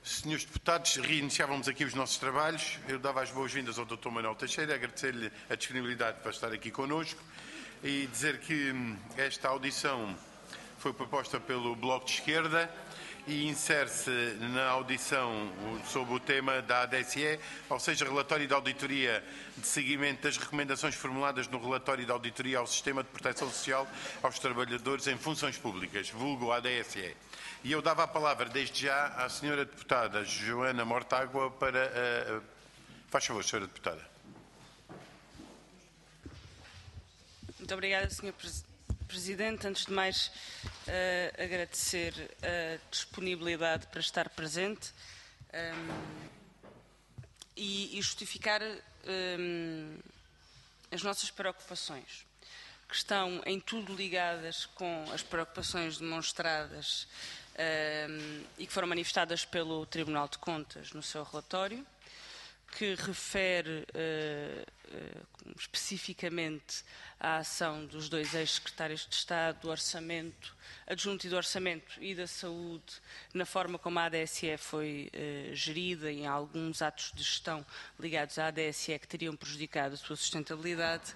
Senhores deputados, reiniciávamos aqui os nossos trabalhos. Eu dava as boas-vindas ao Dr. Manuel Teixeira, agradecer-lhe a disponibilidade para estar aqui connosco e dizer que esta audição foi proposta pelo Bloco de Esquerda e insere-se na audição sobre o tema da ADSE, ou seja, relatório de auditoria de seguimento das recomendações formuladas no relatório de auditoria ao Sistema de Proteção Social aos trabalhadores em funções públicas, vulgo ADSE. E eu dava a palavra desde já à senhora deputada Joana Mortágua para... Faz favor, senhora deputada. Muito obrigada, Sr. Presidente. Antes de mais, agradecer a disponibilidade para estar presente e justificar as nossas preocupações, que estão em tudo ligadas com as preocupações demonstradas e que foram manifestadas pelo Tribunal de Contas no seu relatório, que refere especificamente à ação dos dois ex-secretários de Estado do Orçamento, adjunto e do Orçamento e da Saúde, na forma como a ADSE foi gerida e em alguns atos de gestão ligados à ADSE que teriam prejudicado a sua sustentabilidade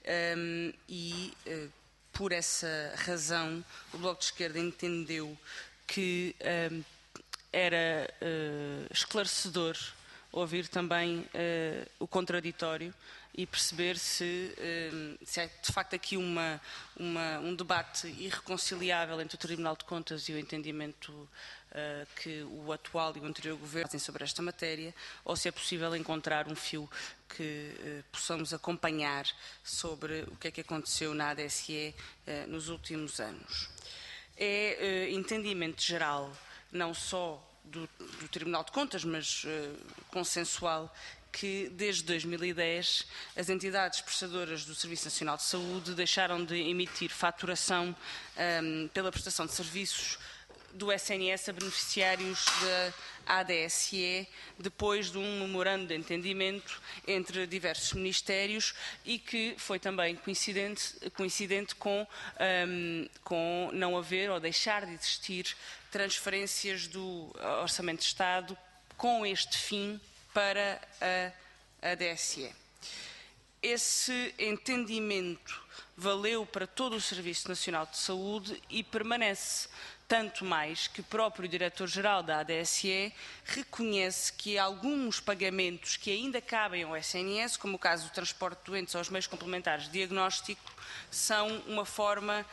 por essa razão, o Bloco de Esquerda entendeu que era esclarecedor ouvir também o contraditório e perceber se é de facto aqui um debate irreconciliável entre o Tribunal de Contas e o entendimento que o atual e o anterior governo têm sobre esta matéria, ou se é possível encontrar um fio que possamos acompanhar sobre o que é que aconteceu na ADSE nos últimos anos. É entendimento geral, não só do Tribunal de Contas, mas consensual, que desde 2010 as entidades prestadoras do Serviço Nacional de Saúde deixaram de emitir faturação pela prestação de serviços do SNS a beneficiários da ADSE, depois de um memorando de entendimento entre diversos ministérios e que foi também coincidente com não haver ou deixar de existir transferências do Orçamento de Estado com este fim para a ADSE. Esse entendimento valeu para todo o Serviço Nacional de Saúde e permanece, tanto mais que o próprio Diretor-Geral da ADSE reconhece que alguns pagamentos que ainda cabem ao SNS, como o caso do transporte de doentes aos meios complementares de diagnóstico, são uma forma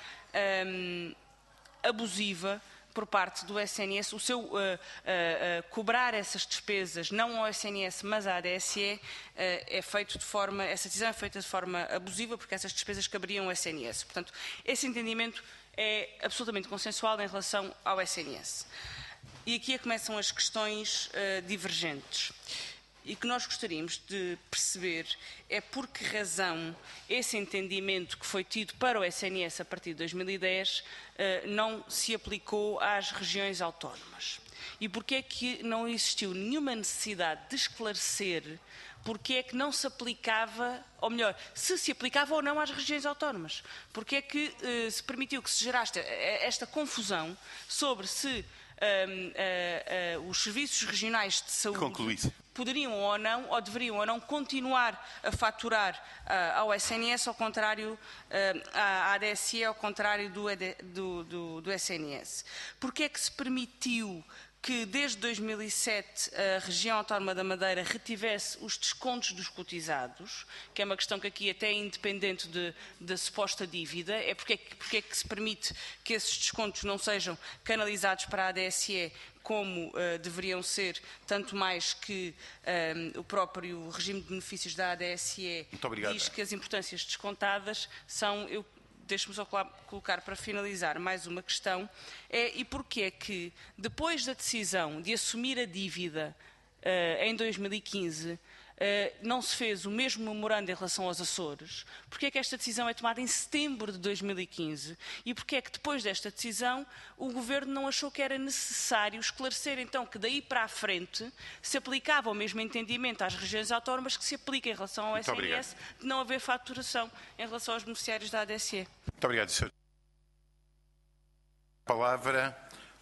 abusiva por parte do SNS, o seu cobrar essas despesas não ao SNS, mas à ADSE, essa decisão é feita de forma abusiva, porque essas despesas caberiam ao SNS. Portanto, esse entendimento é absolutamente consensual em relação ao SNS. E aqui começam as questões divergentes. E que nós gostaríamos de perceber é por que razão esse entendimento que foi tido para o SNS a partir de 2010 não se aplicou às regiões autónomas. E porque é que não existiu nenhuma necessidade de esclarecer porque é que não se aplicava, ou melhor, se aplicava ou não às regiões autónomas. Porque é que se permitiu que se gerasse esta confusão sobre se os serviços regionais de saúde poderiam ou não, ou deveriam ou não continuar a faturar ao SNS, ao contrário, à ADSE, ao contrário do SNS. Porque é que se permitiu que desde 2007 a região autónoma da Madeira retivesse os descontos dos cotizados, que é uma questão que aqui até é independente da suposta dívida, é porque é que se permite que esses descontos não sejam canalizados para a ADSE como deveriam ser, tanto mais que o próprio regime de benefícios da ADSE diz que as importâncias descontadas são... Deixe-me só colocar para finalizar mais uma questão, e porque é que depois da decisão de assumir a dívida em 2015 não se fez o mesmo memorando em relação aos Açores, porque é que esta decisão é tomada em setembro de 2015 e porque é que depois desta decisão o Governo não achou que era necessário esclarecer então que daí para a frente se aplicava o mesmo entendimento às regiões autónomas que se aplica em relação ao SNS de não haver faturação em relação aos beneficiários da ADSE. Muito obrigado, Sr. Palavra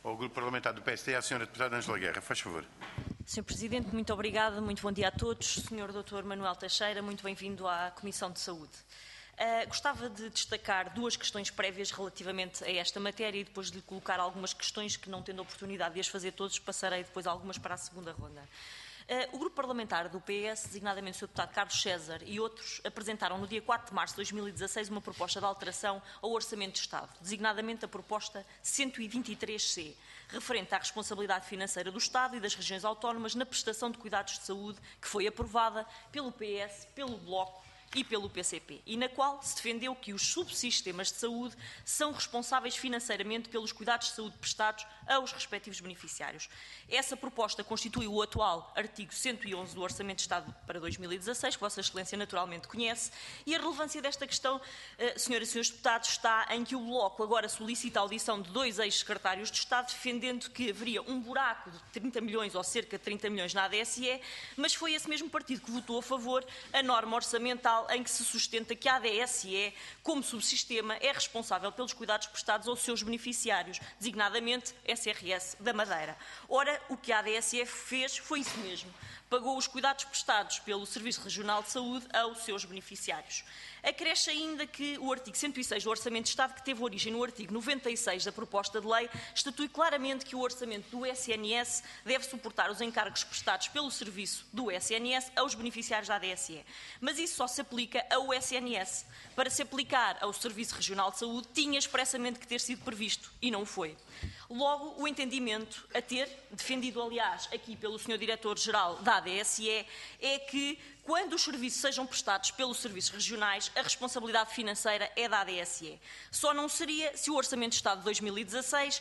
ao Grupo Parlamentar do PSD, à Sra. Deputada Ângela Guerra. Faz favor. Sr. Presidente, muito obrigada, muito bom dia a todos. Sr. Dr. Manuel Teixeira, muito bem-vindo à Comissão de Saúde. Gostava de destacar duas questões prévias relativamente a esta matéria e depois de lhe colocar algumas questões que, não tendo a oportunidade de as fazer todos, passarei depois algumas para a segunda ronda. O grupo parlamentar do PS, designadamente o Sr. Deputado Carlos César e outros, apresentaram no dia 4 de março de 2016 uma proposta de alteração ao Orçamento de Estado, designadamente a proposta 123C, referente à responsabilidade financeira do Estado e das regiões autónomas na prestação de cuidados de saúde, que foi aprovada pelo PS, pelo Bloco e pelo PCP, e na qual se defendeu que os subsistemas de saúde são responsáveis financeiramente pelos cuidados de saúde prestados aos respectivos beneficiários. Essa proposta constitui o atual artigo 111 do Orçamento de Estado para 2016, que Vossa Excelência naturalmente conhece, e a relevância desta questão, senhoras e senhores deputados, está em que o Bloco agora solicita a audição de dois ex-secretários de Estado, defendendo que haveria um buraco de 30 milhões ou cerca de 30 milhões na ADSE, mas foi esse mesmo partido que votou a favor a norma orçamental em que se sustenta que a ADSE, como subsistema, é responsável pelos cuidados prestados aos seus beneficiários, designadamente SRS da Madeira. Ora, o que a ADSE fez foi isso mesmo. Pagou os cuidados prestados pelo Serviço Regional de Saúde aos seus beneficiários. Acresce ainda que o artigo 106 do Orçamento de Estado, que teve origem no artigo 96 da proposta de lei, estatui claramente que o orçamento do SNS deve suportar os encargos prestados pelo serviço do SNS aos beneficiários da ADSE. Mas isso só se aplica ao SNS. Para se aplicar ao Serviço Regional de Saúde, tinha expressamente que ter sido previsto, e não foi. Logo, o entendimento a ter, defendido aliás aqui pelo Sr. Diretor-Geral da ADSE, é que quando os serviços sejam prestados pelos serviços regionais, a responsabilidade financeira é da ADSE. Só não seria se o Orçamento de Estado de 2016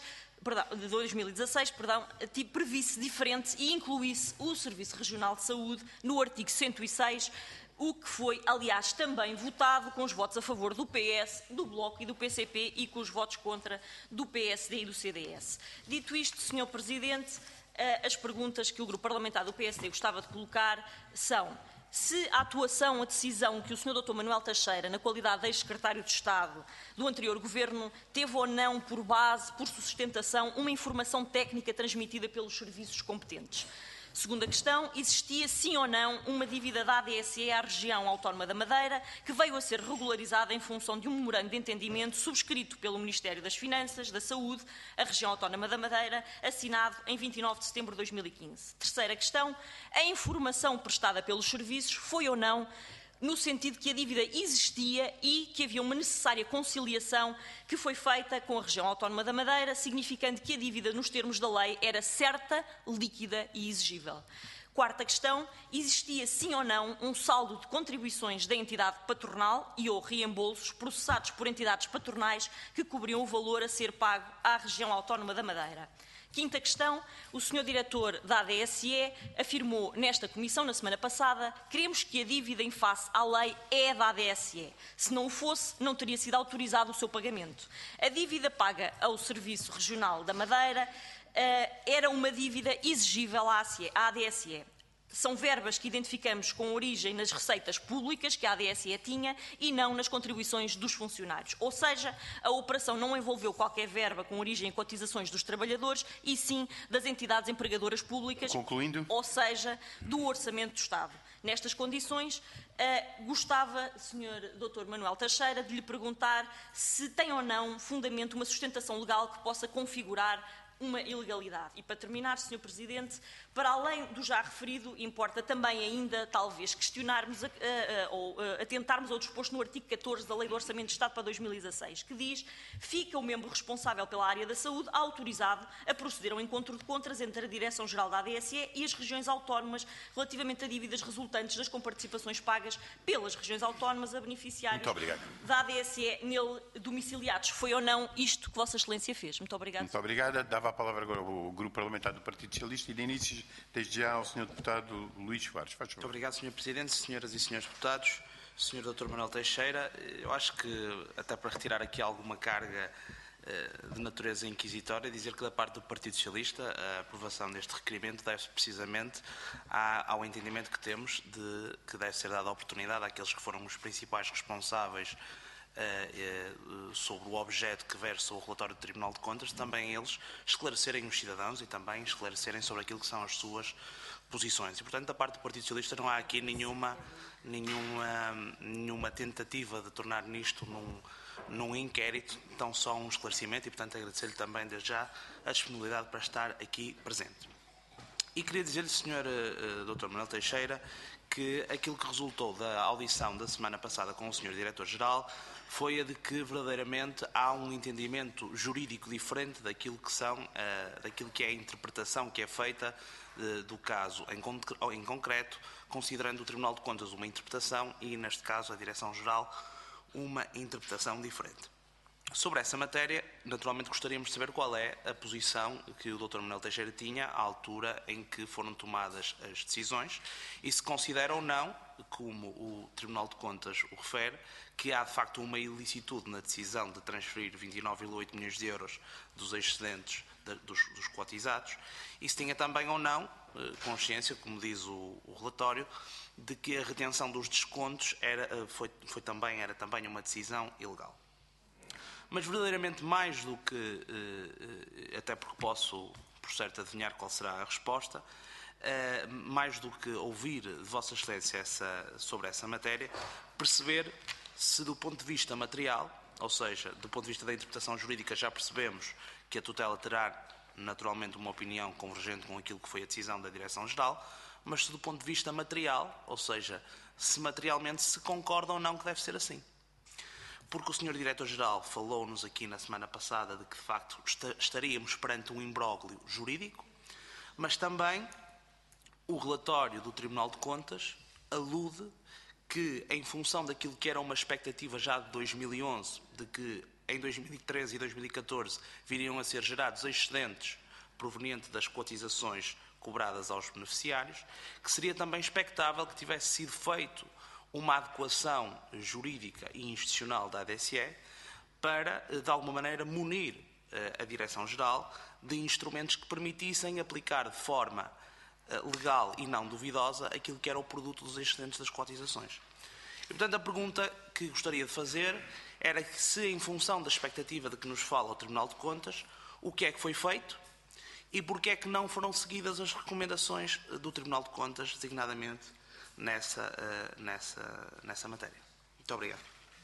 previsse diferente e incluísse o Serviço Regional de Saúde no artigo 106, o que foi, aliás, também votado com os votos a favor do PS, do Bloco e do PCP e com os votos contra do PSD e do CDS. Dito isto, Sr. Presidente, as perguntas que o Grupo Parlamentar do PSD gostava de colocar são: se a atuação, a decisão que o Sr. Dr. Manuel Teixeira, na qualidade de ex-secretário de Estado do anterior Governo, teve ou não por base, por sustentação, uma informação técnica transmitida pelos serviços competentes. Segunda questão: existia sim ou não uma dívida da ADSE à região autónoma da Madeira, que veio a ser regularizada em função de um memorando de entendimento subscrito pelo Ministério das Finanças, da Saúde, a região autónoma da Madeira, assinado em 29 de setembro de 2015. Terceira questão: a informação prestada pelos serviços foi ou não no sentido que a dívida existia e que havia uma necessária conciliação que foi feita com a região autónoma da Madeira, significando que a dívida, nos termos da lei, era certa, líquida e exigível. Quarta questão: existia sim ou não um saldo de contribuições da entidade patronal e ou reembolsos processados por entidades patronais que cobriam o valor a ser pago à região autónoma da Madeira. Quinta questão: o Sr. Diretor da ADSE afirmou nesta Comissão, na semana passada: queremos que a dívida em face à lei é da ADSE. Se não o fosse, não teria sido autorizado o seu pagamento. A dívida paga ao Serviço Regional da Madeira era uma dívida exigível à ADSE. São verbas que identificamos com origem nas receitas públicas que a ADSE tinha e não nas contribuições dos funcionários. Ou seja, a operação não envolveu qualquer verba com origem em cotizações dos trabalhadores e sim das entidades empregadoras públicas, concluindo, ou seja, do Orçamento do Estado. Nestas condições, gostava, Sr. Dr. Manuel Teixeira, de lhe perguntar se tem ou não fundamento, uma sustentação legal que possa configurar uma ilegalidade. E para terminar, Sr. Presidente, para além do já referido, importa também ainda, talvez, questionarmos ou atentarmos ao disposto no artigo 14 da Lei do Orçamento de Estado para 2016, que diz: fica o membro responsável pela área da saúde autorizado a proceder ao encontro de contras entre a Direção-Geral da ADSE e as regiões autónomas relativamente a dívidas resultantes das comparticipações pagas pelas regiões autónomas a beneficiários da ADSE nele domiciliados. Foi ou não isto que Vossa Excelência fez? Muito obrigada. Muito obrigada. Dava a palavra agora ao Grupo Parlamentar do Partido Socialista e de início, desde já, ao Sr. Deputado Luís Soares. Faz favor. Muito obrigado, Sr. Presidente, senhoras e senhores deputados, Sr. Dr. Manuel Teixeira. Eu acho que, até para retirar aqui alguma carga de natureza inquisitória, dizer que da parte do Partido Socialista a aprovação deste requerimento deve-se precisamente ao entendimento que temos de que deve ser dada a oportunidade àqueles que foram os principais responsáveis sobre o objeto que versa o relatório do Tribunal de Contas, também eles esclarecerem os cidadãos e também esclarecerem sobre aquilo que são as suas posições. E, portanto, da parte do Partido Socialista não há aqui nenhuma tentativa de tornar nisto num inquérito, tão só um esclarecimento e, portanto, agradecer-lhe também desde já a disponibilidade para estar aqui presente. E queria dizer-lhe, Sr. Dr. Manuel Teixeira, que aquilo que resultou da audição da semana passada com o Sr. Diretor-Geral foi a de que verdadeiramente há um entendimento jurídico diferente daquilo que é a interpretação que é feita do caso em concreto, considerando o Tribunal de Contas uma interpretação e, neste caso, a Direção-Geral uma interpretação diferente. Sobre essa matéria, naturalmente gostaríamos de saber qual é a posição que o Dr. Manuel Teixeira tinha à altura em que foram tomadas as decisões e se considera ou não, como o Tribunal de Contas o refere, que há de facto uma ilicitude na decisão de transferir 29,8 milhões de euros dos excedentes dos cotizados e se tinha também ou não consciência, como diz o relatório, de que a retenção dos descontos era também uma decisão ilegal. Mas verdadeiramente mais do que, até porque posso por certo adivinhar qual será a resposta, mais do que ouvir de Vossa Excelência sobre essa matéria, perceber se do ponto de vista material, ou seja, do ponto de vista da interpretação jurídica, já percebemos que a tutela terá naturalmente uma opinião convergente com aquilo que foi a decisão da Direção-Geral, mas se do ponto de vista material, ou seja, se materialmente se concorda ou não que deve ser assim. Porque o Sr. Diretor-Geral falou-nos aqui na semana passada de que, de facto, estaríamos perante um imbróglio jurídico, mas também o relatório do Tribunal de Contas alude que, em função daquilo que era uma expectativa já de 2011, de que em 2013 e 2014 viriam a ser gerados excedentes provenientes das cotizações cobradas aos beneficiários, que seria também expectável que tivesse sido feito uma adequação jurídica e institucional da ADSE para, de alguma maneira, munir a Direção-Geral de instrumentos que permitissem aplicar de forma legal e não duvidosa aquilo que era o produto dos excedentes das cotizações. E, portanto, a pergunta que gostaria de fazer era se, em função da expectativa de que nos fala o Tribunal de Contas, o que é que foi feito e porque é que não foram seguidas as recomendações do Tribunal de Contas, designadamente nessa matéria. Muito obrigado.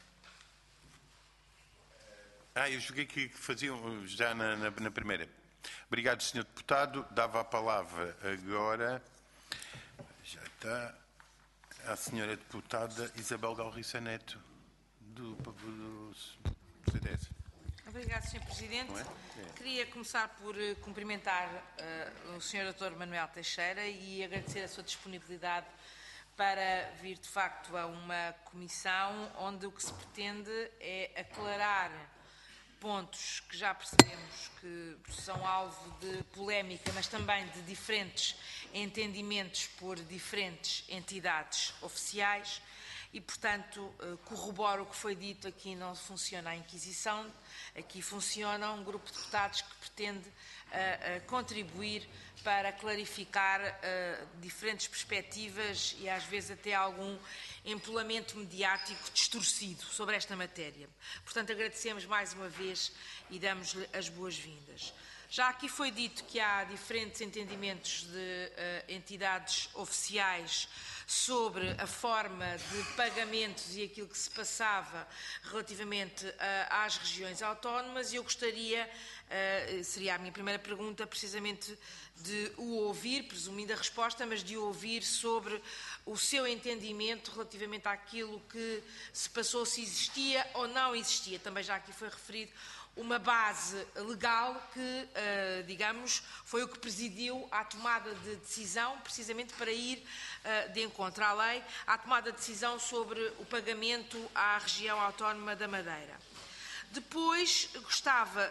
Eu julguei que faziam já na primeira. Obrigado, Sr. Deputado. Dava a palavra agora, já está, à Sra. Deputada Isabel Galriça Neto, do CDS. Obrigado, Sr. Presidente. Queria começar por cumprimentar o Sr. Dr. Manuel Teixeira e agradecer a sua disponibilidade para vir, de facto, a uma comissão onde o que se pretende é aclarar pontos que já percebemos que são alvo de polémica, mas também de diferentes entendimentos por diferentes entidades oficiais e, portanto, corroboro o que foi dito, aqui não funciona a Inquisição, aqui funciona um grupo de deputados que pretende contribuir para clarificar diferentes perspectivas e às vezes até algum empolamento mediático distorcido sobre esta matéria. Portanto, agradecemos mais uma vez e damos-lhe as boas-vindas. Já aqui foi dito que há diferentes entendimentos de entidades oficiais sobre a forma de pagamentos e aquilo que se passava relativamente às regiões autónomas e eu gostaria, seria a minha primeira pergunta, precisamente de o ouvir, presumindo a resposta, mas de o ouvir sobre o seu entendimento relativamente àquilo que se passou, se existia ou não existia. Também já aqui foi referido uma base legal que, digamos, foi o que presidiu à tomada de decisão, precisamente para ir de encontro à lei, à tomada de decisão sobre o pagamento à região autónoma da Madeira. Depois, gostava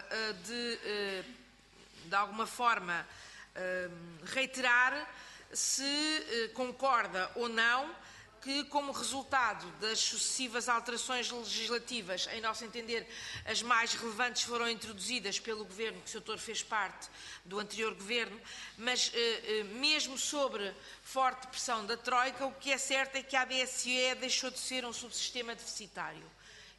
de alguma forma, reiterar se concorda ou não que, como resultado das sucessivas alterações legislativas, em nosso entender, as mais relevantes foram introduzidas pelo Governo, que o Sr. Doutor fez parte do anterior Governo, mas mesmo sobre forte pressão da Troika, o que é certo é que a ADSE deixou de ser um subsistema deficitário.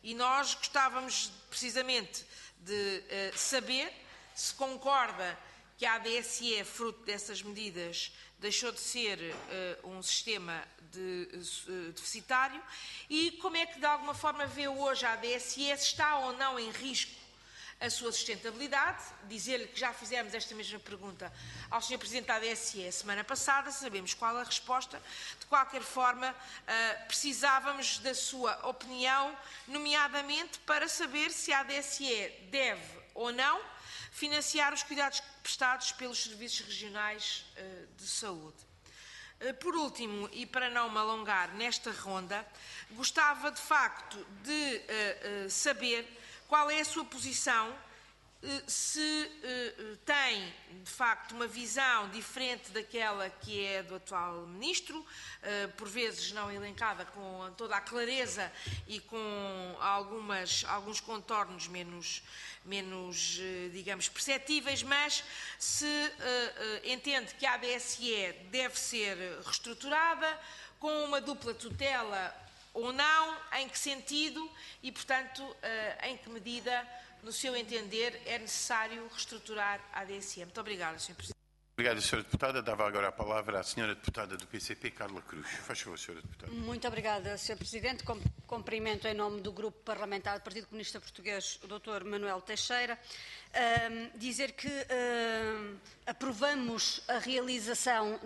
E nós gostávamos precisamente de saber se concorda que a ADSE, fruto dessas medidas, deixou de ser um sistema deficitário e como é que de alguma forma vê hoje a ADSE, se está ou não em risco a sua sustentabilidade. Dizer-lhe que já fizemos esta mesma pergunta ao Sr. Presidente da ADSE semana passada, sabemos qual a resposta. De qualquer forma, precisávamos da sua opinião, nomeadamente para saber se a ADSE deve ou não financiar os cuidados prestados pelos serviços regionais de saúde. Por último, e para não me alongar nesta ronda, gostava de facto de saber qual é a sua posição, se tem de facto uma visão diferente daquela que é do atual Ministro, por vezes não elencada com toda a clareza e com alguns contornos menos, digamos, perceptíveis, mas se entende que a ADSE deve ser reestruturada com uma dupla tutela ou não, em que sentido e, portanto, em que medida, no seu entender, é necessário reestruturar a ADSE. Muito obrigada, Sr. Presidente. Obrigado, Sra. Deputada. Dava agora a palavra à Sra. Deputada do PCP, Carla Cruz. Faz favor, Sra. Deputada. Muito obrigada, Sr. Presidente. Cumprimento em nome do Grupo Parlamentar do Partido Comunista Português o Dr. Manuel Teixeira. Dizer que aprovamos a realização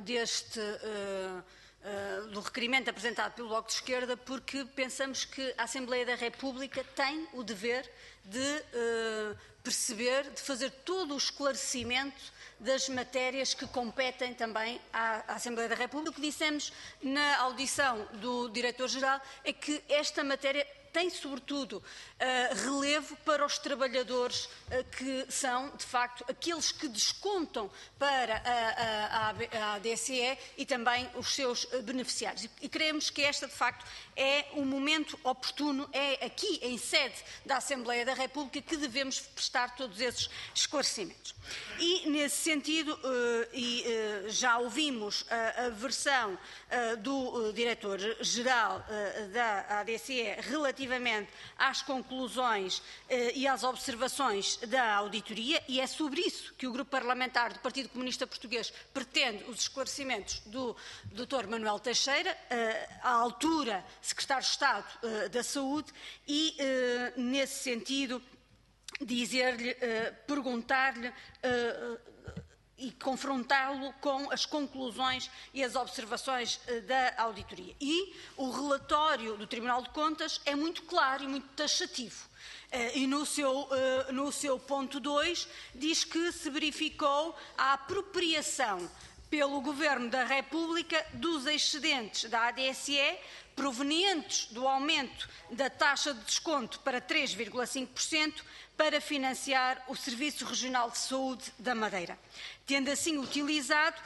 do requerimento apresentado pelo Bloco de Esquerda porque pensamos que a Assembleia da República tem o dever de perceber, de fazer todo o esclarecimento das matérias que competem também à Assembleia da República. O que dissemos na audição do Diretor-Geral é que esta matéria tem, sobretudo, relevo para os trabalhadores que são, de facto, aqueles que descontam para a ADSE e também os seus beneficiários. E creemos que esta, de facto, é um momento oportuno, é aqui, em sede da Assembleia da República, que devemos prestar todos esses esclarecimentos. E, nesse sentido, já ouvimos a versão do Diretor-Geral da ADSE relativamente às conclusões e às observações da auditoria, e é sobre isso que o Grupo Parlamentar do Partido Comunista Português pretende os esclarecimentos do Dr. Manuel Teixeira, à altura Secretário de Estado da Saúde, e, nesse sentido, dizer-lhe, perguntar-lhe e confrontá-lo com as conclusões e as observações da auditoria. E o relatório do Tribunal de Contas é muito claro e muito taxativo. E no seu ponto 2 diz que se verificou a apropriação pelo Governo da República dos excedentes da ADSE provenientes do aumento da taxa de desconto para 3,5% para financiar o Serviço Regional de Saúde da Madeira, tendo assim utilizado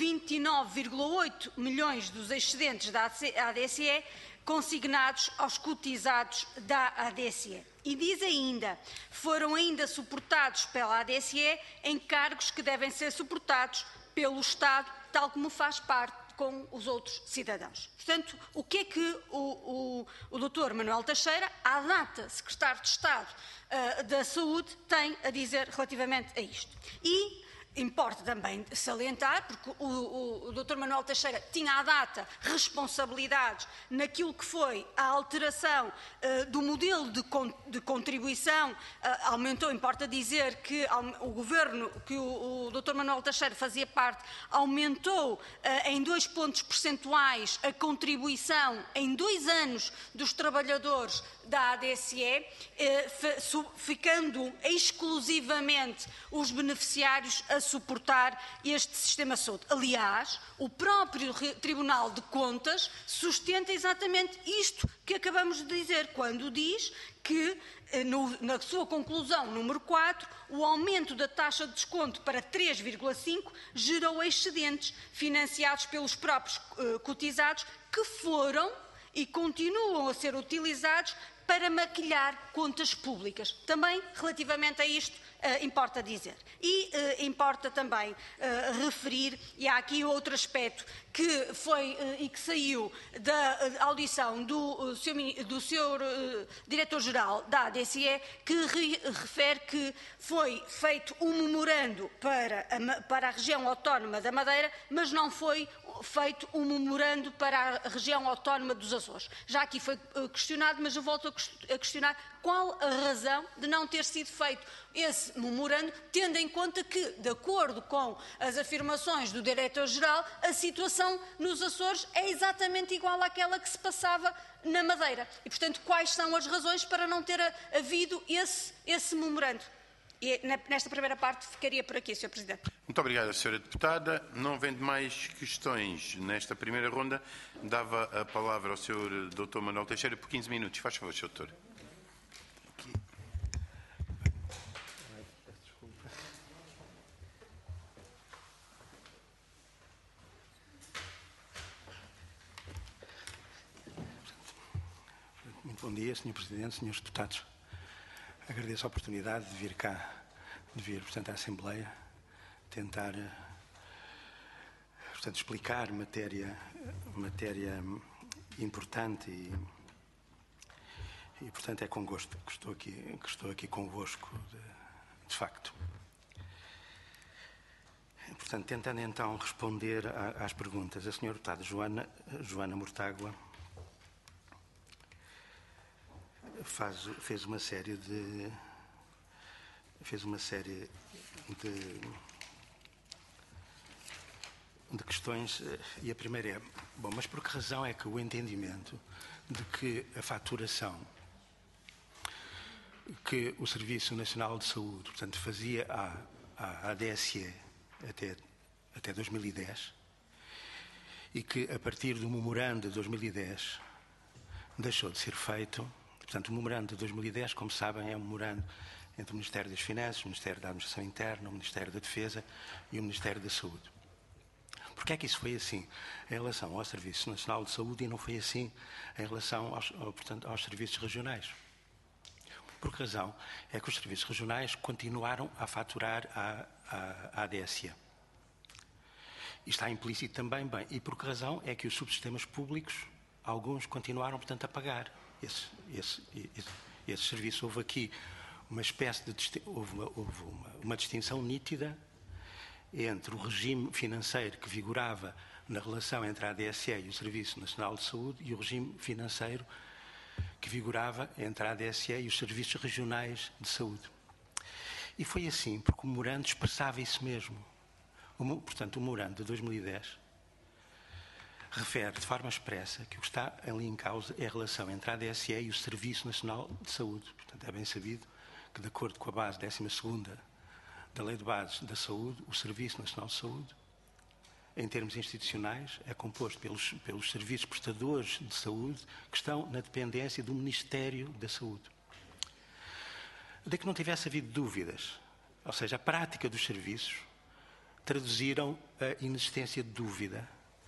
29,8 milhões dos excedentes da ADSE consignados aos cotizados da ADSE. E diz ainda, foram ainda suportados pela ADSE encargos que devem ser suportados pelo Estado, tal como faz parte com os outros cidadãos. Portanto, o que é que o Dr. Manuel Teixeira, à data Secretário de Estado da Saúde, tem a dizer relativamente a isto? E importa também salientar, porque o Dr. Manuel Teixeira tinha à data responsabilidades naquilo que foi a alteração do modelo de contribuição, aumentou, importa dizer que o Governo, que o Dr. Manuel Teixeira fazia parte, aumentou em 2 pontos percentuais a contribuição em 2 anos dos trabalhadores da ADSE, ficando exclusivamente os beneficiários a suportar este sistema de saúde. Aliás, o próprio Tribunal de Contas sustenta exatamente isto que acabamos de dizer, quando diz que, na sua conclusão número 4, o aumento da taxa de desconto para 3,5 gerou excedentes financiados pelos próprios cotizados que foram e continuam a ser utilizados para maquilhar contas públicas. Também, relativamente a isto, importa dizer. E importa também referir, e há aqui outro aspecto que foi e que saiu da audição do Sr. Diretor-Geral da ADSE, que refere que foi feito um memorando para a região autónoma da Madeira, mas não foi feito um memorando para a região autónoma dos Açores. Já aqui foi questionado, mas eu volto a questionar qual a razão de não ter sido feito esse memorando, tendo em conta que, de acordo com as afirmações do Diretor-Geral, a situação nos Açores é exatamente igual àquela que se passava na Madeira. E, portanto, quais são as razões para não ter havido esse memorando? E nesta primeira parte ficaria por aqui, Sr. Presidente. Muito obrigado, Sra. Deputada. Não havendo mais questões nesta primeira ronda, dava a palavra ao Sr. Dr. Manuel Teixeira por 15 minutos. Faz favor, Sr. Doutor. Muito bom dia, Sr. Presidente, Srs. Deputados. Agradeço a oportunidade de vir cá, portanto, à Assembleia, tentar, portanto, explicar matéria importante e, portanto, é com gosto que estou aqui convosco, de facto. Portanto, tentando então responder às perguntas, a Sra. Deputada Joana Mortágua fez uma série de questões, e a primeira é, bom, mas por que razão é que o entendimento de que a faturação que o Serviço Nacional de Saúde, portanto, fazia à ADSE até 2010, e que a partir do memorando de 2010 deixou de ser feito. Portanto, o memorando de 2010, como sabem, é um memorando entre o Ministério das Finanças, o Ministério da Administração Interna, o Ministério da Defesa e o Ministério da Saúde. Porquê é que isso foi assim em relação ao Serviço Nacional de Saúde e não foi assim em relação aos serviços regionais? Por que razão é que os serviços regionais continuaram a faturar à ADSE? E está implícito também, bem, e por que razão é que os subsistemas públicos, alguns continuaram, portanto, a pagar esse serviço? Houve aqui uma espécie de uma distinção nítida entre o regime financeiro que vigorava na relação entre a ADSE e o Serviço Nacional de Saúde e o regime financeiro que vigorava entre a ADSE e os serviços regionais de saúde. E foi assim, porque o memorando expressava isso mesmo. Portanto, o memorando de 2010 refere de forma expressa que o que está ali em causa é a relação entre a ADSE e o Serviço Nacional de Saúde. Portanto, é bem sabido que, de acordo com a base 12ª da Lei de Bases da Saúde, o Serviço Nacional de Saúde, em termos institucionais, é composto pelos serviços prestadores de saúde que estão na dependência do Ministério da Saúde. De que não tivesse havido dúvidas, ou seja, a prática dos serviços traduziram a inexistência de dúvida.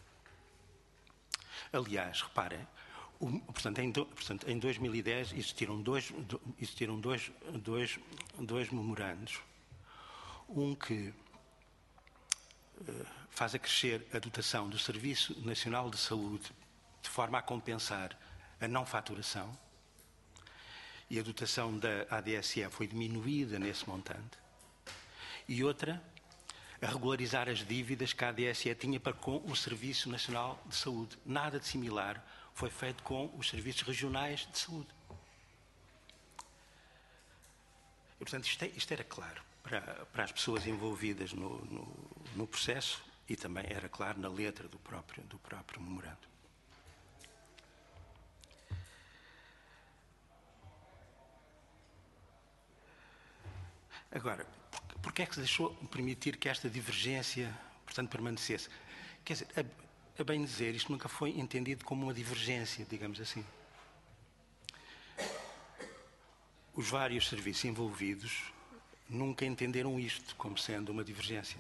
Aliás, reparem, em 2010 existiram dois memorandos. Um que faz acrescer a dotação do Serviço Nacional de Saúde de forma a compensar a não faturação, e a dotação da ADSE foi diminuída nesse montante, e outra a regularizar as dívidas que a ADSE tinha para com o Serviço Nacional de Saúde. Nada de similar foi feito com os serviços regionais de saúde. E, portanto, isto era claro para as pessoas envolvidas no processo e também era claro na letra do próprio memorando. Agora, porque é que se deixou permitir que esta divergência, portanto, permanecesse? Quer dizer, a bem dizer, isto nunca foi entendido como uma divergência, digamos assim. Os vários serviços envolvidos nunca entenderam isto como sendo uma divergência.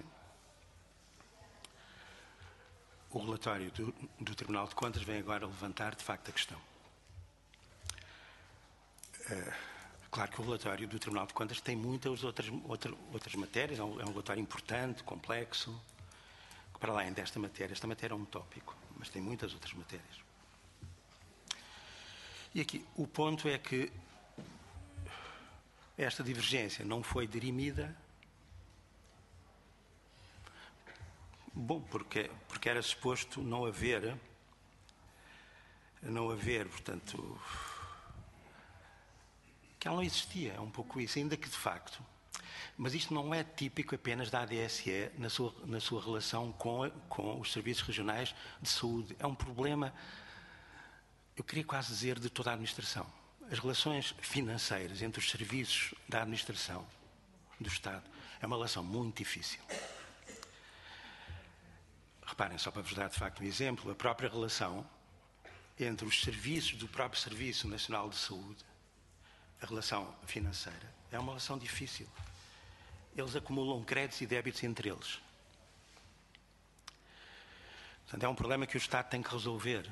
O relatório do Tribunal de Contas vem agora levantar, de facto, a questão. Claro que o relatório do Tribunal de Contas tem muitas outras matérias, é um relatório importante, complexo, que para além desta matéria, esta matéria é um tópico, mas tem muitas outras matérias. E aqui, o ponto é que esta divergência não foi dirimida, bom, porque era suposto não haver, portanto, que ela não existia, é um pouco isso, ainda que de facto. Mas isto não é típico apenas da ADSE na sua relação com os serviços regionais de saúde. É um problema, eu queria quase dizer, de toda a administração. As relações financeiras entre os serviços da administração do Estado é uma relação muito difícil. Reparem, só para vos dar de facto um exemplo, a própria relação entre os serviços do próprio Serviço Nacional de Saúde, a relação financeira, é uma relação difícil. Eles acumulam créditos e débitos entre eles. Portanto, é um problema que o Estado tem que resolver.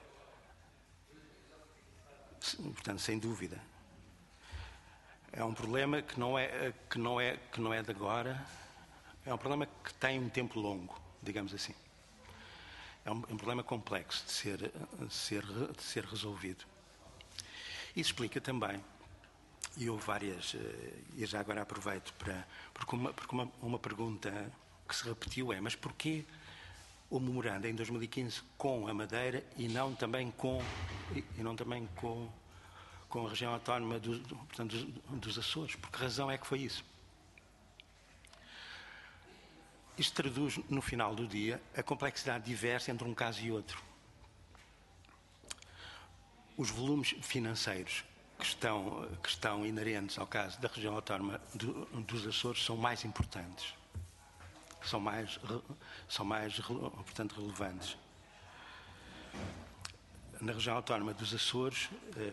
Portanto, sem dúvida. É um problema que não é de agora, é um problema que tem um tempo longo, digamos assim. É um problema complexo de ser resolvido. Isso explica também, e houve várias, e já agora aproveito porque uma pergunta que se repetiu é, mas porquê o memorando em 2015 com a Madeira e não também com a região autónoma dos Açores? Por que razão é que foi isso? Isto traduz, no final do dia, a complexidade diversa entre um caso e outro. Os volumes financeiros que estão inerentes ao caso da região autónoma dos Açores são mais importantes, são mais portanto, relevantes. Na região autónoma dos Açores,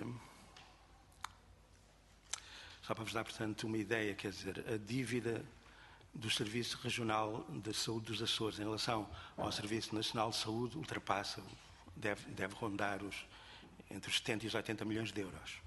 só para vos dar, portanto, uma ideia, quer dizer, a dívida do Serviço Regional de Saúde dos Açores em relação ao Serviço Nacional de Saúde ultrapassa, deve rondar entre os 70 e os 80 milhões de euros.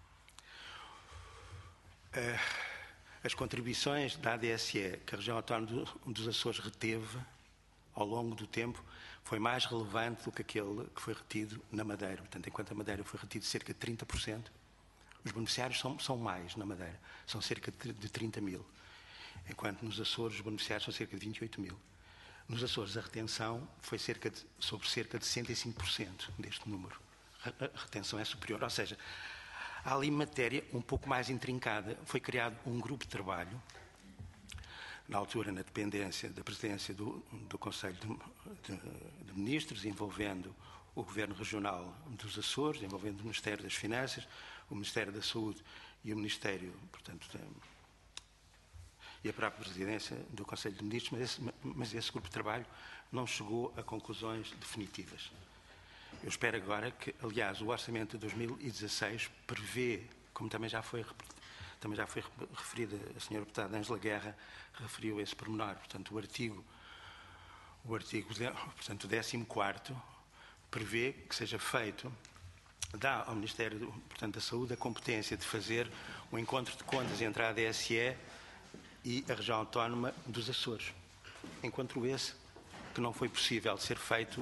As contribuições da ADSE que a região autónoma dos Açores reteve ao longo do tempo foi mais relevante do que aquele que foi retido na Madeira. Portanto, enquanto a Madeira foi retido cerca de 30%, os beneficiários são mais na Madeira, são cerca de 30 mil. Enquanto nos Açores os beneficiários são cerca de 28 mil. Nos Açores a retenção foi sobre cerca de 65% deste número. A retenção é superior, ou seja, há ali matéria um pouco mais intrincada. Foi criado um grupo de trabalho, na altura na dependência da presidência do Conselho de Ministros, envolvendo o Governo Regional dos Açores, envolvendo o Ministério das Finanças, o Ministério da Saúde e o Ministério, portanto, e a própria presidência do Conselho de Ministros, mas esse grupo de trabalho não chegou a conclusões definitivas. Eu espero agora que, aliás, o orçamento de 2016 prevê, como também já foi referido, a senhora deputada Ângela Guerra referiu esse pormenor, portanto, o artigo portanto, o 14º prevê que seja feito, dá ao Ministério, portanto, da Saúde a competência de fazer um encontro de contas entre a ADSE e a região autónoma dos Açores. Encontro esse que não foi possível de ser feito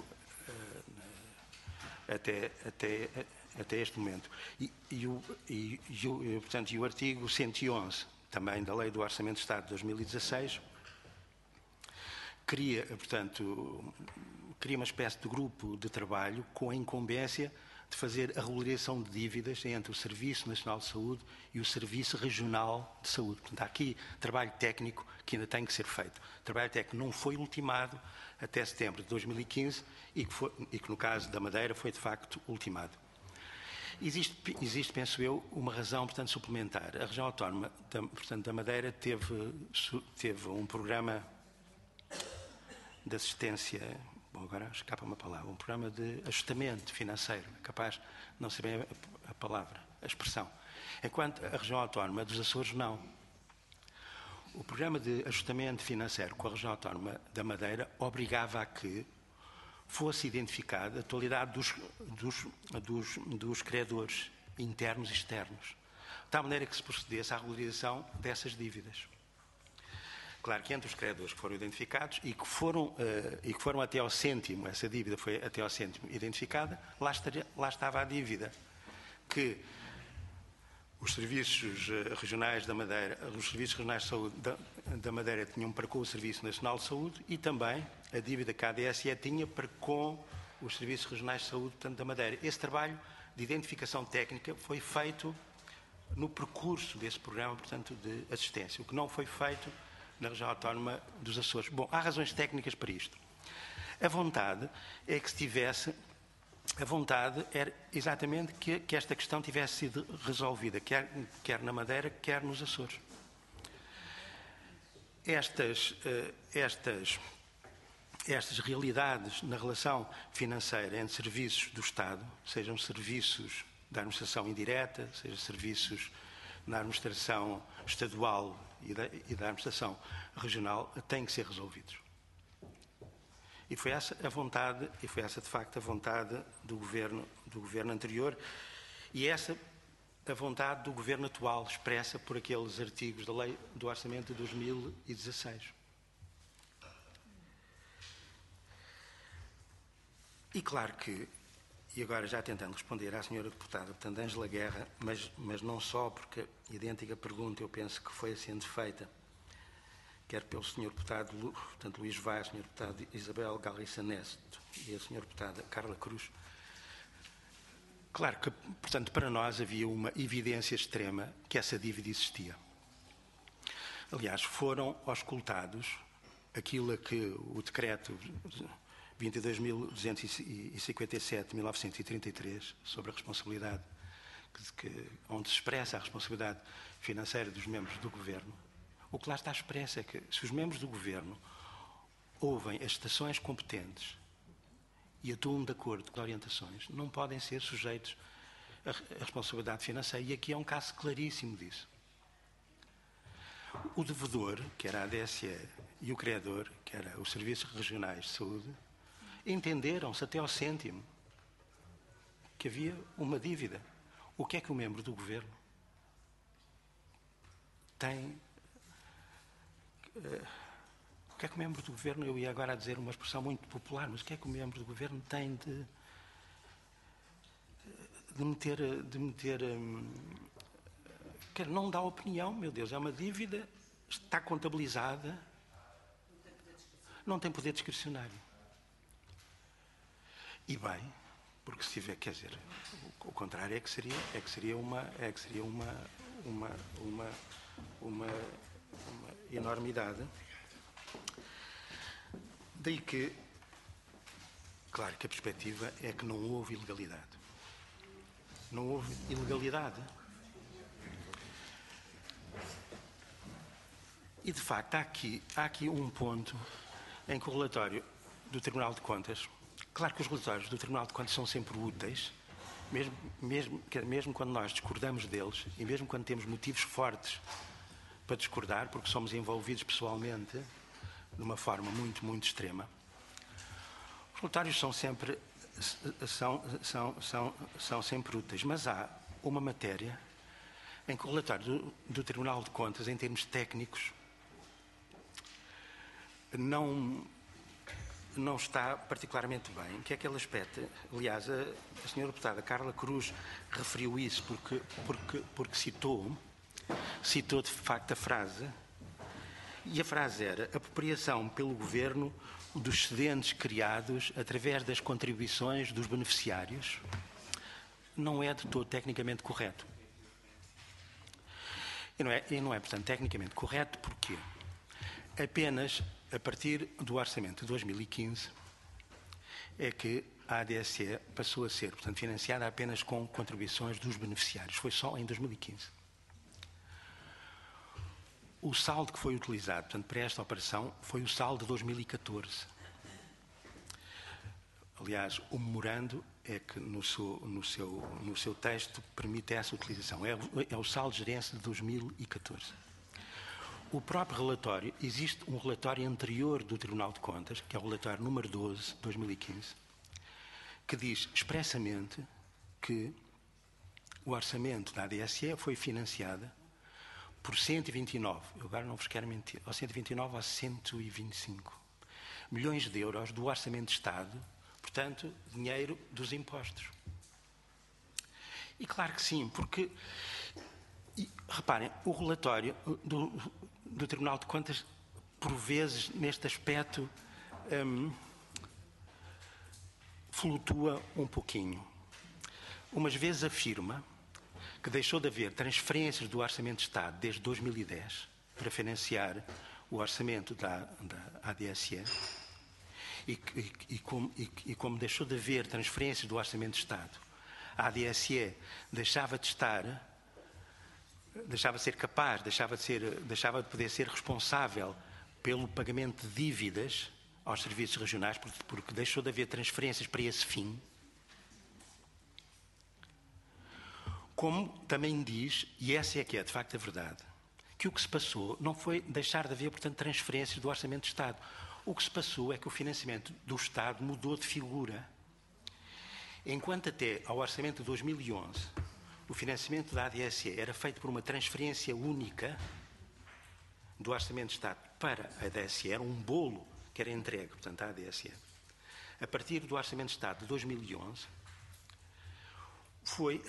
até este momento. Portanto, o artigo 111, também da Lei do Orçamento de Estado de 2016, cria uma espécie de grupo de trabalho com a incumbência de fazer a regularização de dívidas entre o Serviço Nacional de Saúde e o Serviço Regional de Saúde. Portanto, há aqui trabalho técnico que ainda tem que ser feito. O trabalho técnico não foi ultimado até setembro de 2015 e que no caso da Madeira foi de facto ultimado. Existe, penso eu, uma razão, portanto, suplementar. A região autónoma, portanto, da Madeira teve um programa de assistência, bom, agora escapa uma palavra, um programa de ajustamento financeiro, capaz de não ser bem a palavra, a expressão. Enquanto a região autónoma dos Açores, não. O programa de ajustamento financeiro com a região autónoma da Madeira obrigava a que fosse identificada a totalidade dos credores internos e externos. tal maneira que se procedesse à regularização dessas dívidas. Claro que entre os credores que foram identificados e que foram até ao cêntimo, essa dívida foi até ao cêntimo identificada, lá estava a dívida que os serviços regionais da Madeira, os serviços regionais de saúde da Madeira tinham para com o Serviço Nacional de Saúde e também a dívida que a ADSE tinha para com os serviços regionais de saúde, portanto, da Madeira. Esse trabalho de identificação técnica foi feito no percurso desse programa, portanto, de assistência, o que não foi feito na região autónoma dos Açores. Bom, há razões técnicas para isto. A vontade é que se tivesse, a vontade era exatamente que esta questão tivesse sido resolvida, quer na Madeira, quer nos Açores. Estas realidades na relação financeira entre serviços do Estado, sejam serviços da administração indireta, sejam serviços na administração estadual e da administração regional, têm que ser resolvidos. E foi essa a vontade, e foi essa de facto a vontade do governo anterior, e essa a vontade do governo atual, expressa por aqueles artigos da Lei do Orçamento de 2016. E claro que, e agora já tentando responder à senhora deputada, portanto, Ângela Guerra, mas não só, porque a idêntica pergunta eu penso que foi sendo feita, quer pelo senhor deputado, portanto, Luís Vaz, senhor deputado Isabel Galriça Nesto e a senhora deputada Carla Cruz. Claro que, portanto, para nós havia uma evidência extrema que essa dívida existia. Aliás, foram auscultados aquilo a que o decreto 22.257 de 1933, sobre a responsabilidade, onde se expressa a responsabilidade financeira dos membros do Governo, o que lá está expresso é que se os membros do Governo ouvem as estações competentes e atuam de acordo com as orientações, não podem ser sujeitos à responsabilidade financeira. E aqui é um caso claríssimo disso. O devedor, que era a ADSE, e o credor, que era os Serviços Regionais de Saúde, entenderam-se até ao cêntimo que havia uma dívida. O que é que o membro do Governo tem... O que é que o membro do Governo, eu ia agora a dizer uma expressão muito popular, mas o que é que o membro do Governo tem de meter não dá opinião, meu Deus, é uma dívida, está contabilizada, não tem poder discricionário. E bem, porque se tiver, quer dizer, o contrário é que seria uma enormidade. Daí que, claro que a perspectiva é que não houve ilegalidade. Não houve ilegalidade. E, de facto, há aqui um ponto em que o relatório do Tribunal de Contas, claro que os relatórios do Tribunal de Contas são sempre úteis, mesmo quando nós discordamos deles e mesmo quando temos motivos fortes para discordar, porque somos envolvidos pessoalmente de uma forma muito, muito extrema. Os relatórios são sempre úteis, mas há uma matéria em que o relatório do Tribunal de Contas, em termos técnicos, não está particularmente bem, que é aquele aspecto. Aliás, a senhora deputada Carla Cruz referiu isso porque citou de facto a frase, e a frase era: apropriação pelo Governo dos excedentes criados através das contribuições dos beneficiários. Não é de todo tecnicamente correto. E não é, portanto, tecnicamente correto porque apenas a partir do orçamento de 2015 é que a ADSE passou a ser, portanto, financiada apenas com contribuições dos beneficiários. Foi só em 2015. O saldo que foi utilizado, portanto, para esta operação foi o saldo de 2014. Aliás, o memorando é que no seu texto permite essa utilização. É o saldo de gerência de 2014. O próprio relatório, existe um relatório anterior do Tribunal de Contas, que é o relatório número 12, de 2015, que diz expressamente que o orçamento da ADSE foi financiado por 129, eu agora não vos quero mentir, ou 129 ou 125 milhões de euros do Orçamento de Estado, portanto, dinheiro dos impostos. E claro que sim, porque, reparem, o relatório do Tribunal de Contas, por vezes, neste aspecto, flutua um pouquinho. Umas vezes afirma que deixou de haver transferências do Orçamento de Estado desde 2010 para financiar o orçamento da ADSE e como deixou de haver transferências do Orçamento de Estado, a ADSE deixava de ser capaz, deixava de poder ser responsável pelo pagamento de dívidas aos serviços regionais, porque deixou de haver transferências para esse fim. Como também diz, e essa é que é de facto a verdade, que o que se passou não foi deixar de haver, portanto, transferências do Orçamento de Estado. O que se passou é que o financiamento do Estado mudou de figura. Enquanto até ao Orçamento de 2011 o financiamento da ADSE era feito por uma transferência única do Orçamento de Estado para a ADSE, era um bolo que era entregue, portanto, à ADSE. A partir do Orçamento de Estado de 2011, foi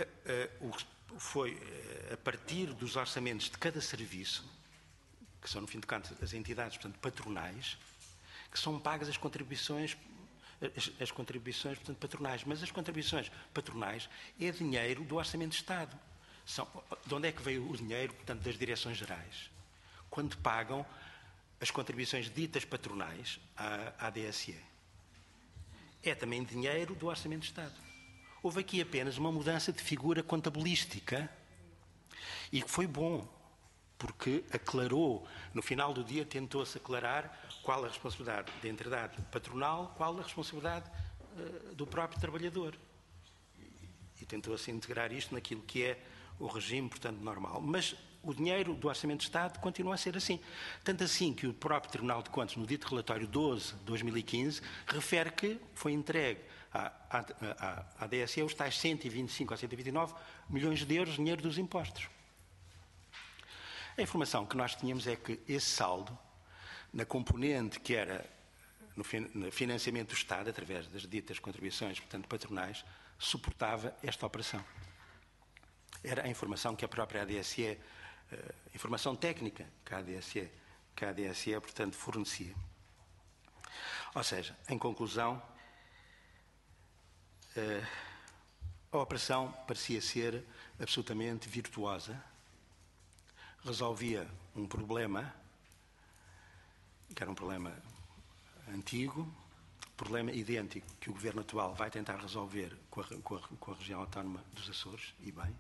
a partir dos orçamentos de cada serviço, que são, no fim de contas, as entidades, portanto, patronais, que são pagas as contribuições, portanto, patronais. Mas as contribuições patronais é dinheiro do Orçamento de Estado. De onde é que veio o dinheiro, portanto, das direções gerais? Quando pagam as contribuições ditas patronais à ADSE. É também dinheiro do Orçamento de Estado. Houve aqui apenas uma mudança de figura contabilística e que foi bom, porque aclarou, no final do dia tentou-se aclarar qual a responsabilidade da entidade patronal, qual a responsabilidade do próprio trabalhador. E tentou-se integrar isto naquilo que é o regime, portanto, normal. Mas o dinheiro do Orçamento de Estado continua a ser assim. Tanto assim que o próprio Tribunal de Contas, no dito relatório 12 de 2015, refere que foi entregue à ADSE os tais 125 ou 129 milhões de euros de dinheiro dos impostos. A informação que nós tínhamos é que esse saldo, na componente que era no financiamento do Estado, através das ditas contribuições, portanto, patronais, suportava esta operação. Era a informação que a própria ADSE, informação técnica que a ADSE, portanto, fornecia. Ou seja, em conclusão, a operação parecia ser absolutamente virtuosa, resolvia um problema, que era um problema antigo, problema idêntico que o Governo atual vai tentar resolver com a região autónoma dos Açores, e bem.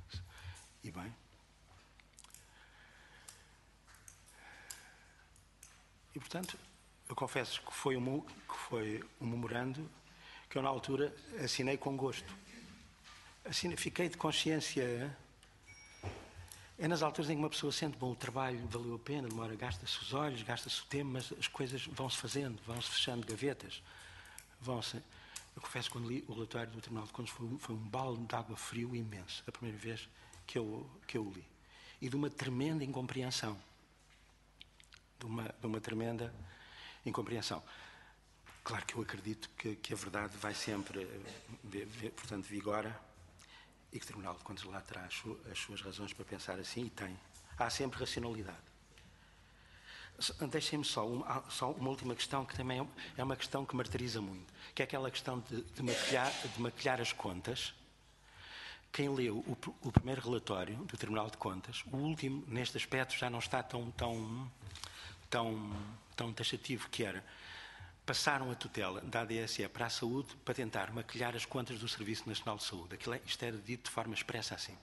E, portanto, eu confesso que foi um memorando que eu, na altura, assinei com gosto. Fiquei de consciência. É nas alturas em que uma pessoa sente, bom, o trabalho valeu a pena, demora, gasta-se os olhos, gasta-se o tempo, mas as coisas vão-se fazendo, vão-se fechando gavetas. Eu confesso que quando li o relatório do Tribunal de Contas foi um balde de água frio imenso, a primeira vez que eu o li. E de uma tremenda incompreensão. De uma tremenda incompreensão. Claro que eu acredito que a verdade vai sempre, portanto, vigora, e que o Tribunal de Contas lá terá as suas razões para pensar assim, e tem. Há sempre racionalidade. Deixem-me só uma última questão, que também é uma questão que martiriza muito, que é aquela questão de maquilhar as contas. Quem leu o primeiro relatório do Tribunal de Contas, o último, neste aspecto, já não está tão taxativo, que era: passaram a tutela da ADSE para a saúde para tentar maquilhar as contas do Serviço Nacional de Saúde. Isto era dito de forma expressa assim.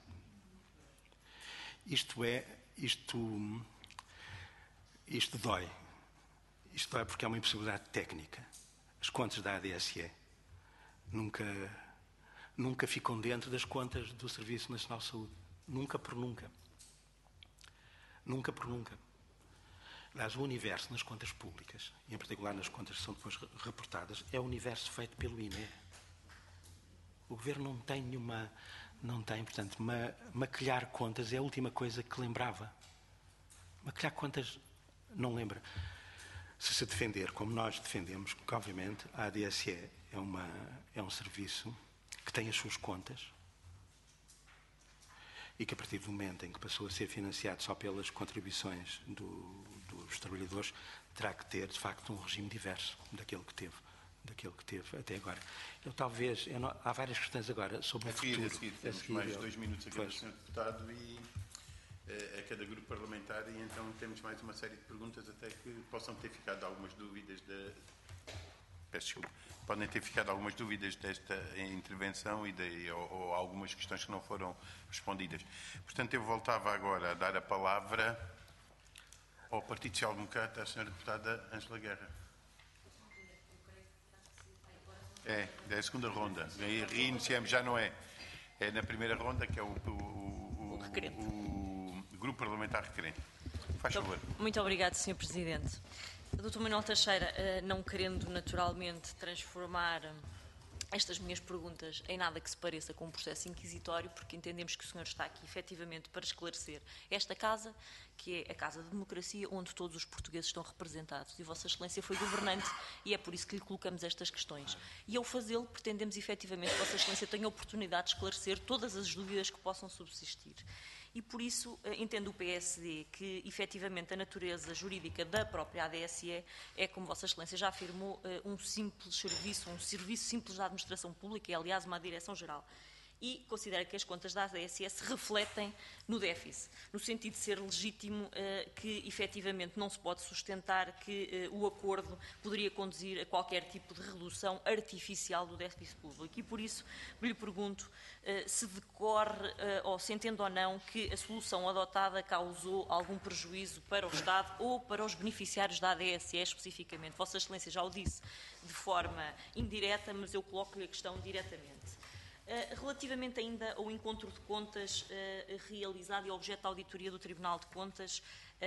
Isto dói. Isto dói porque é uma impossibilidade técnica. As contas da ADSE nunca ficam dentro das contas do Serviço Nacional de Saúde. Nunca por nunca. Nunca por nunca. Aliás, o universo nas contas públicas, e em particular nas contas que são depois reportadas, é o universo feito pelo INE. O Governo não tem Não tem, portanto, maquilhar contas é a última coisa que lembrava. Maquilhar contas não lembra. Se defender, como nós defendemos, que obviamente a ADSE é um serviço que tem as suas contas e que a partir do momento em que passou a ser financiado só pelas contribuições dos trabalhadores, terá que ter, de facto, um regime diverso daquele que teve até agora. Há várias questões agora sobre o futuro. A seguir, temos mais 2 minutos a cada senhor deputado e a cada grupo parlamentar, e então temos mais uma série de perguntas, até que possam ter ficado algumas dúvidas Peço desculpa. Podem ter ficado algumas dúvidas desta intervenção ou algumas questões que não foram respondidas. Portanto, eu voltava agora a dar a palavra ao Partido Social Democrata, à senhora deputada Ângela Guerra. É a segunda ronda. Reiniciamos, já não é. É na primeira ronda, que é o Grupo Parlamentar Requerente. Faz favor. Muito obrigado, Sr. Presidente. Dr. Manuel Teixeira, não querendo naturalmente transformar estas minhas perguntas em nada que se pareça com um processo inquisitório, porque entendemos que o senhor está aqui efetivamente para esclarecer esta casa, que é a casa da democracia, onde todos os portugueses estão representados. E Vossa Excelência foi governante e é por isso que lhe colocamos estas questões. E ao fazê-lo, pretendemos efetivamente que Vossa Excelência tenha a oportunidade de esclarecer todas as dúvidas que possam subsistir. E por isso entendo o PSD que efetivamente a natureza jurídica da própria ADSE é, como Vossa Excelência já afirmou, um simples serviço, um serviço simples da administração pública, e aliás uma direção-geral. E considera que as contas da ADSE se refletem no déficit, no sentido de ser legítimo que efetivamente não se pode sustentar que o acordo poderia conduzir a qualquer tipo de redução artificial do déficit público. E por isso lhe pergunto se decorre ou se entende ou não que a solução adotada causou algum prejuízo para o Estado ou para os beneficiários da ADSE especificamente. Vossa Excelência já o disse de forma indireta, mas eu coloco-lhe a questão diretamente. Relativamente ainda ao encontro de contas realizado e objeto da auditoria do Tribunal de Contas,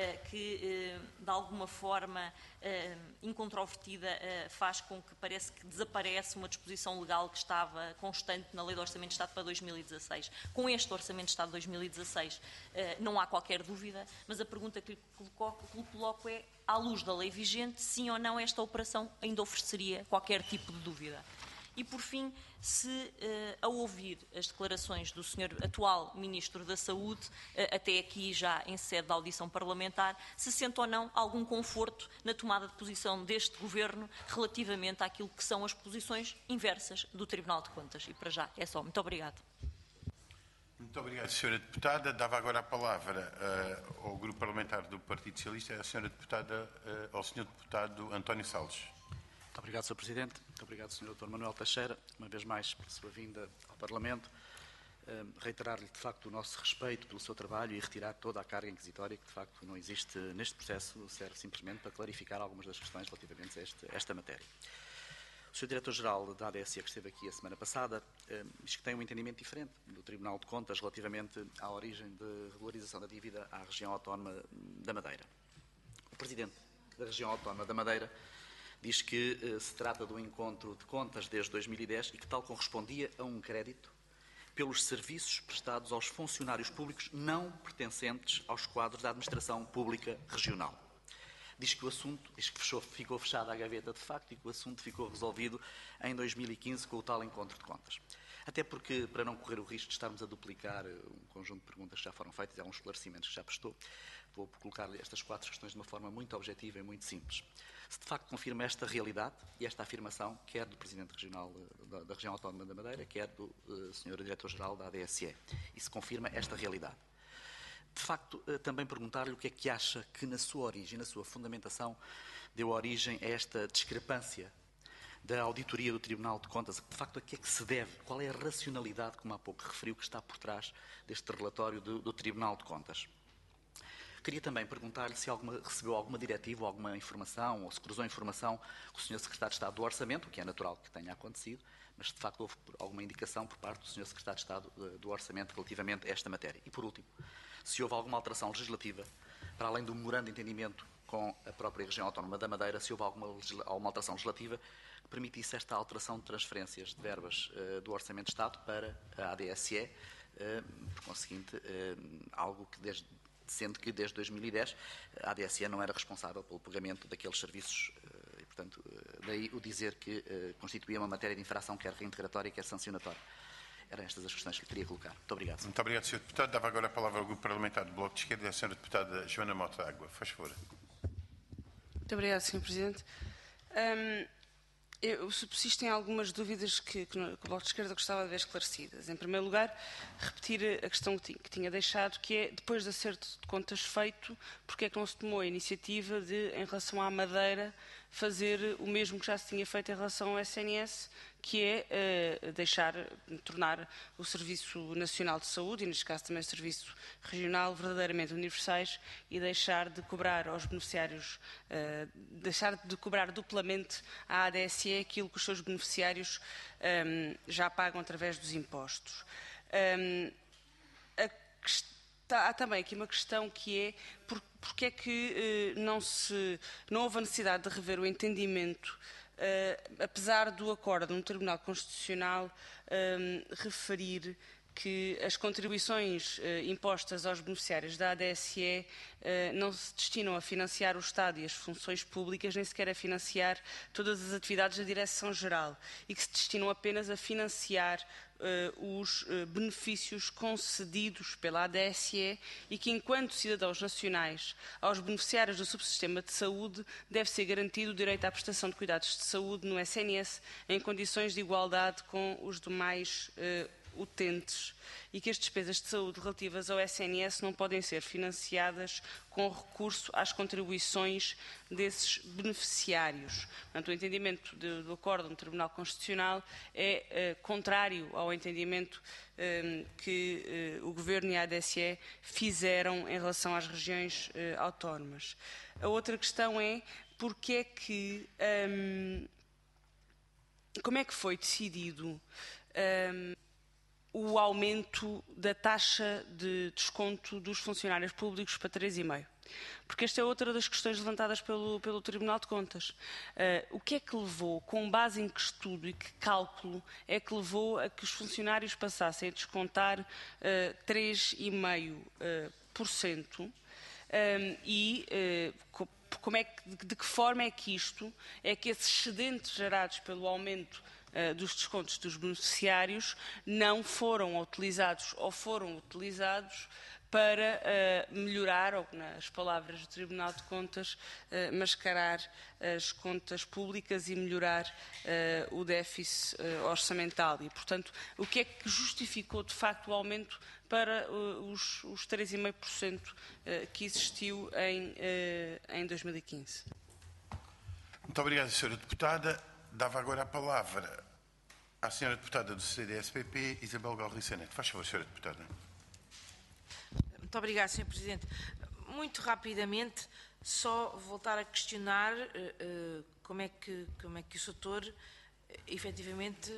que de alguma forma incontrovertida faz com que parece que desaparece uma disposição legal que estava constante na Lei do Orçamento de Estado para 2016. Com este Orçamento de Estado de 2016 não há qualquer dúvida, mas a pergunta que lhe coloco é, à luz da lei vigente, sim ou não esta operação ainda ofereceria qualquer tipo de dúvida? E, por fim, se, ao ouvir as declarações do Sr. atual Ministro da Saúde, até aqui já em sede da audição parlamentar, se sente ou não algum conforto na tomada de posição deste Governo relativamente àquilo que são as posições inversas do Tribunal de Contas. E, para já, é só. Muito obrigado. Muito obrigado, Sra. Deputada. Dava agora a palavra ao Grupo Parlamentar do Partido Socialista, à Sra. Deputada, ao Sr. Deputado António Salles. Muito obrigado, Sr. Presidente. Muito obrigado, Sr. Dr. Manuel Teixeira, uma vez mais pela sua vinda ao Parlamento. Reiterar-lhe, de facto, o nosso respeito pelo seu trabalho e retirar toda a carga inquisitória que, de facto, não existe neste processo, serve simplesmente para clarificar algumas das questões relativamente a esta matéria. O Sr. Diretor-Geral da ADSE, que esteve aqui a semana passada, diz que tem um entendimento diferente do Tribunal de Contas relativamente à origem de regularização da dívida à região autónoma da Madeira. O Presidente da região autónoma da Madeira diz que se trata de um encontro de contas desde 2010 e que tal correspondia a um crédito pelos serviços prestados aos funcionários públicos não pertencentes aos quadros da administração pública regional. Diz que o assunto, ficou fechada a gaveta de facto e que o assunto ficou resolvido em 2015 com o tal encontro de contas. Até porque, para não correr o risco de estarmos a duplicar um conjunto de perguntas que já foram feitas e alguns esclarecimentos que já prestou, vou colocar-lhe estas 4 questões de uma forma muito objetiva e muito simples. Se de facto confirma esta realidade e esta afirmação, quer do Presidente Regional da Região Autónoma da Madeira, quer do Sr. Diretor-Geral da ADSE, e se confirma esta realidade. De facto, também perguntar-lhe o que é que acha que na sua origem, na sua fundamentação, deu origem a esta discrepância da auditoria do Tribunal de Contas. De facto, a que é que se deve? Qual é a racionalidade, como há pouco referiu, que está por trás deste relatório do Tribunal de Contas? Queria também perguntar-lhe se recebeu alguma diretiva ou alguma informação, ou se cruzou informação com o Sr. Secretário de Estado do Orçamento, o que é natural que tenha acontecido, mas se de facto houve alguma indicação por parte do Sr. Secretário de Estado do Orçamento relativamente a esta matéria. E por último, se houve alguma alteração legislativa, para além do memorando de entendimento com a própria região autónoma da Madeira, se houve alguma alteração legislativa que permitisse esta alteração de transferências de verbas do Orçamento de Estado para a ADSE, por conseguinte, algo que sendo que desde 2010 a ADSE não era responsável pelo pagamento daqueles serviços e, portanto, daí o dizer que constituía uma matéria de infração quer reintegratória, quer sancionatória. Eram estas as questões que lhe queria colocar. Muito obrigado. Muito obrigado, Sr. Deputado. Dava agora a palavra ao Grupo Parlamentar do Bloco de Esquerda e à Sra. Deputada Joana Mota Água. Faz favor. Muito obrigada, Sr. Presidente. Subsistem algumas dúvidas que o Bloco de Esquerda gostava de ver esclarecidas. Em primeiro lugar, repetir a questão que tinha deixado, que é, depois do acerto de contas feito, porque é que não se tomou a iniciativa de, em relação à Madeira, fazer o mesmo que já se tinha feito em relação ao SNS, que é tornar o Serviço Nacional de Saúde, e neste caso também o Serviço Regional, verdadeiramente universais e deixar de cobrar aos beneficiários, deixar de cobrar duplamente à ADSE aquilo que os seus beneficiários já pagam através dos impostos. Há também aqui uma questão que é porque é que não houve a necessidade de rever o entendimento, apesar do acordo no Tribunal Constitucional referir que as contribuições impostas aos beneficiários da ADSE não se destinam a financiar o Estado e as funções públicas, nem sequer a financiar todas as atividades da Direção-Geral, e que se destinam apenas a financiar os benefícios concedidos pela ADSE e que, enquanto cidadãos nacionais, aos beneficiários do subsistema de saúde deve ser garantido o direito à prestação de cuidados de saúde no SNS em condições de igualdade com os demais utentes, e que as despesas de saúde relativas ao SNS não podem ser financiadas com recurso às contribuições desses beneficiários. Portanto, o entendimento do acordo no Tribunal Constitucional é contrário ao entendimento que o Governo e a ADSE fizeram em relação às regiões autónomas. A outra questão é porque é que, como é que foi decidido o aumento da taxa de desconto dos funcionários públicos para 3,5%. Porque esta é outra das questões levantadas pelo Tribunal de Contas. O que é que levou, com base em que estudo e que cálculo, é que levou a que os funcionários passassem a descontar 3,5%? De que forma é que esses excedentes gerados pelo aumento dos descontos dos beneficiários não foram utilizados ou foram utilizados para melhorar, ou nas palavras do Tribunal de Contas, mascarar as contas públicas e melhorar o déficit orçamental. E, portanto, o que é que justificou, de facto, o aumento para os 3,5% que existiu em 2015? Muito obrigado, Sra. Deputada. Dava agora a palavra à Sra. Deputada do CDS-PP, Isabel Galriça Neto. Faz favor, Sra. Deputada. Muito obrigada, Sr. Presidente. Muito rapidamente, só voltar a questionar como é que o setor efetivamente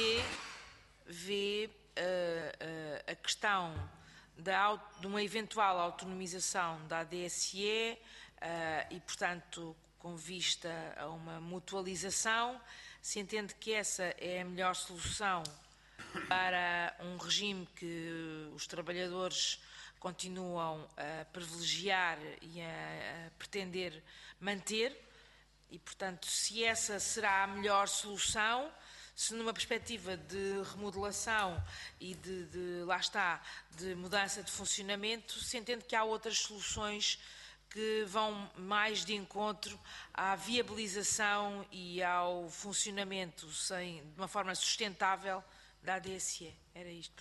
vê a questão de uma eventual autonomização da ADSE e, portanto, com vista a uma mutualização, se entende que essa é a melhor solução para um regime que os trabalhadores continuam a privilegiar e a pretender manter, e, portanto, se essa será a melhor solução, se numa perspectiva de remodelação e de mudança de funcionamento, se entende que há outras soluções que vão mais de encontro à viabilização e ao funcionamento de uma forma sustentável da ADSE. Era isto.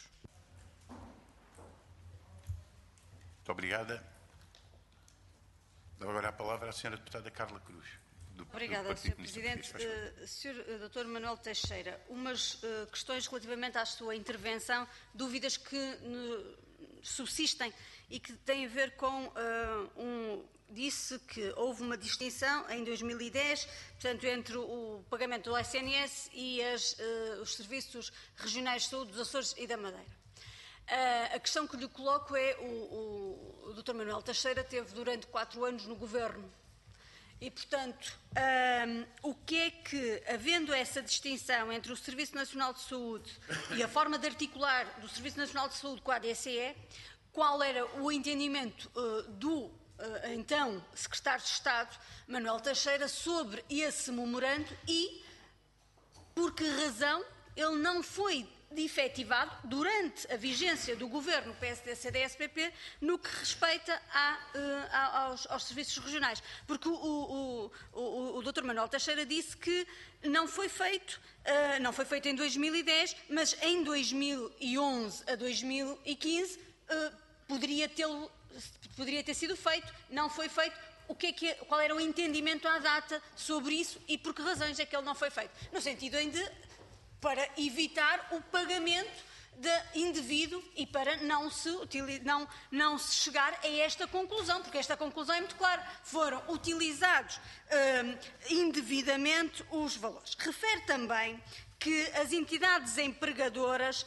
Muito obrigada. Dou agora a palavra à Sra. Deputada Carla Cruz. Obrigada, Sr. Presidente. Sr. Dr. Manuel Teixeira, umas questões relativamente à sua intervenção, dúvidas que subsistem e que têm a ver com disse que houve uma distinção em 2010, portanto, entre o pagamento do SNS e os serviços regionais de saúde dos Açores e da Madeira. A questão que lhe coloco é o Dr. Manuel Teixeira teve durante 4 anos no Governo E, portanto, o que é que, havendo essa distinção entre o Serviço Nacional de Saúde e a forma de articular do Serviço Nacional de Saúde com a ADSE, qual era o entendimento do então Secretário de Estado, Manuel Teixeira, sobre esse memorando e por que razão ele não foi efetivado durante a vigência do governo PSD-CDS-PP no que respeita aos serviços regionais. Porque o Dr. Manuel Teixeira disse que não foi feito em 2010, mas em 2011 a 2015 poderia ter sido feito, não foi feito. Qual era o entendimento à data sobre isso e por que razões é que ele não foi feito? No sentido para evitar o pagamento indevido e para não se chegar a esta conclusão, porque esta conclusão é muito clara. Foram utilizados indevidamente os valores. Refere também que as entidades empregadoras